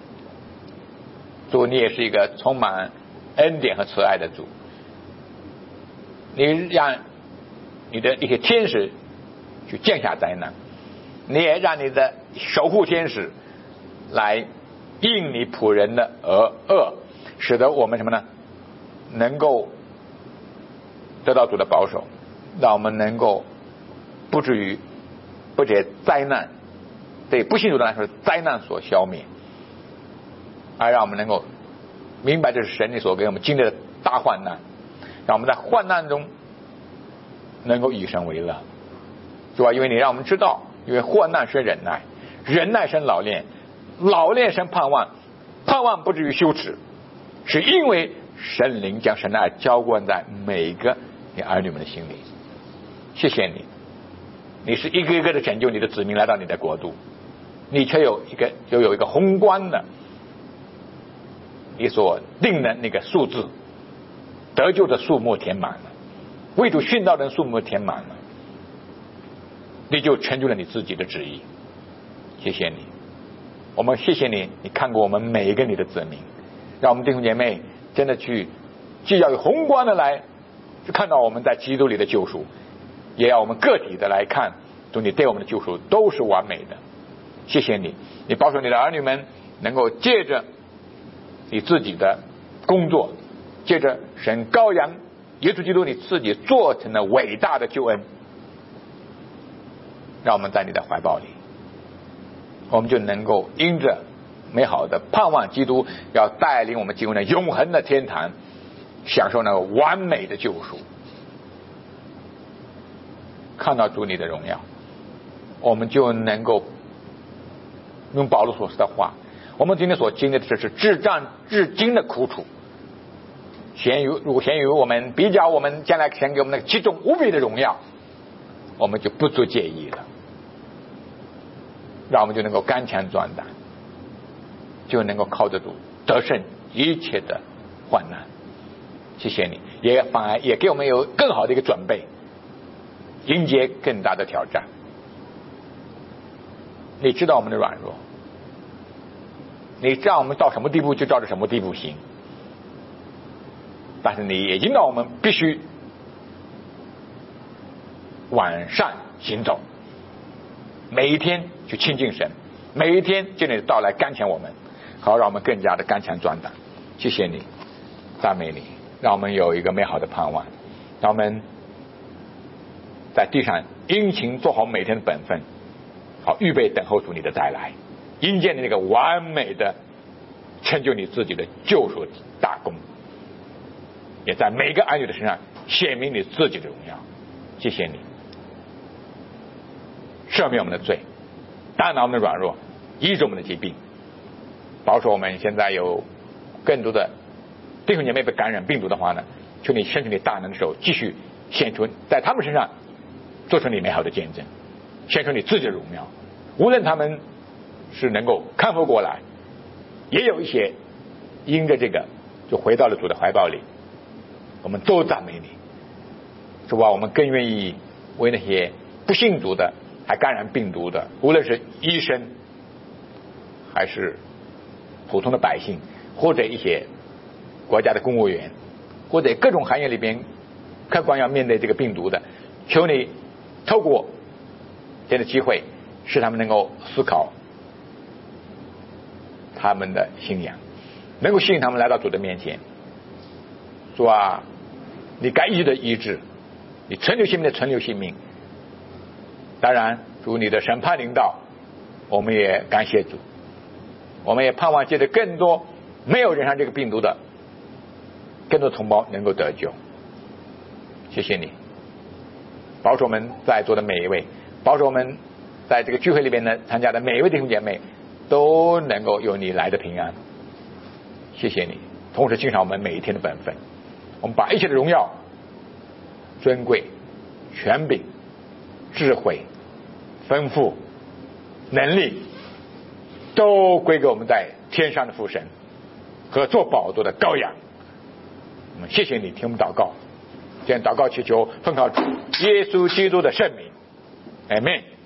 主，你也是一个充满恩典和慈爱的主，你让你的一些天使去降下灾难，你也让你的守护天使来应你仆人的恶，使得我们什么呢？能够得到主的保守，让我们能够不至于不这灾难对不信主的来说灾难所消灭，而让我们能够明白这是神你所给我们经历的大患难，让我们在患难中能够以神为乐，是吧？因为你让我们知道，因为患难生忍耐，忍耐生老练，老练生盼望，盼望不至于羞耻，是因为神灵将神的爱浇灌在每一个你儿女们的心里。谢谢你，你是一个一个的拯救你的子民来到你的国度，你却有一个宏观的你所定的那个数字，得救的数目填满了，为主殉道的数目填满了。 你就成就了你自己的旨意。谢谢你，我们谢谢你，你看过我们每一个你的子民，让我们弟兄姐妹真的去既要有宏观的来看到我们在基督里的救赎，也要我们个体的来看主你对我们的救赎都是完美的。谢谢你，你保守你的儿女们能够借着你自己的工作，借着神羔羊耶稣基督你自己做成了伟大的救恩，让我们在你的怀抱里，我们就能够因着美好的盼望基督要带领我们进入那永恒的天堂，享受那完美的救赎，看到主你的荣耀，我们就能够用保罗所说的话，我们今天所经历的这是至战至今的苦楚，如果咸于我们比较我们将来神给我们那个极重无比的荣耀，我们就不足介意了，让我们就能够刚强壮胆，就能够靠得住得胜一切的患难。谢谢你，也反而也给我们有更好的一个准备，迎接更大的挑战。你知道我们的软弱，你知道我们到什么地步就照着什么地步行，但是你也引导我们必须往善行走，每一天去亲近神，每一天就你的到来刚强我们，好让我们更加的刚强壮胆。谢谢你，赞美你，让我们有一个美好的盼望，让我们在地上殷勤做好每天的本分，好预备等候主你的再来，迎接你那个完美的成就你自己的救赎大功，也在每个儿女的身上显明你自己的荣耀。谢谢你，赦免我们的罪，担当我们的软弱，医治我们的疾病，保守我们现在有更多的弟兄姐妹被感染病毒的话呢，求你伸出你大能的手，继续显出在他们身上做出你美好的见证，显出你自己的荣耀。无论他们是能够康复过来，也有一些因着这个就回到了主的怀抱里，我们都赞美你。主啊，我们更愿意为那些不信主的还感染病毒的，无论是医生还是普通的百姓，或者一些国家的公务员，或者各种行业里边客观要面对这个病毒的，求你透过这样的机会使他们能够思考他们的信仰，能够吸引他们来到主的面前。主啊，你该医治的医治，你存留性命的存留性命。当然主你的审判临到，我们也感谢主，我们也盼望借着更多没有染上这个病毒的更多同胞能够得救。谢谢你，保守我们在座的每一位，保守我们在这个聚会里边呢参加的每一位弟兄姐妹都能够有你来的平安。谢谢你，同时欣赏我们每一天的本分，我们把一切的荣耀、尊贵、权柄、智慧、丰富、能力都归给我们在天上的父神和做宝座的羔羊。我们谢谢你，听我们祷告，这样祷告祈求奉靠主耶稣基督的圣名，阿们。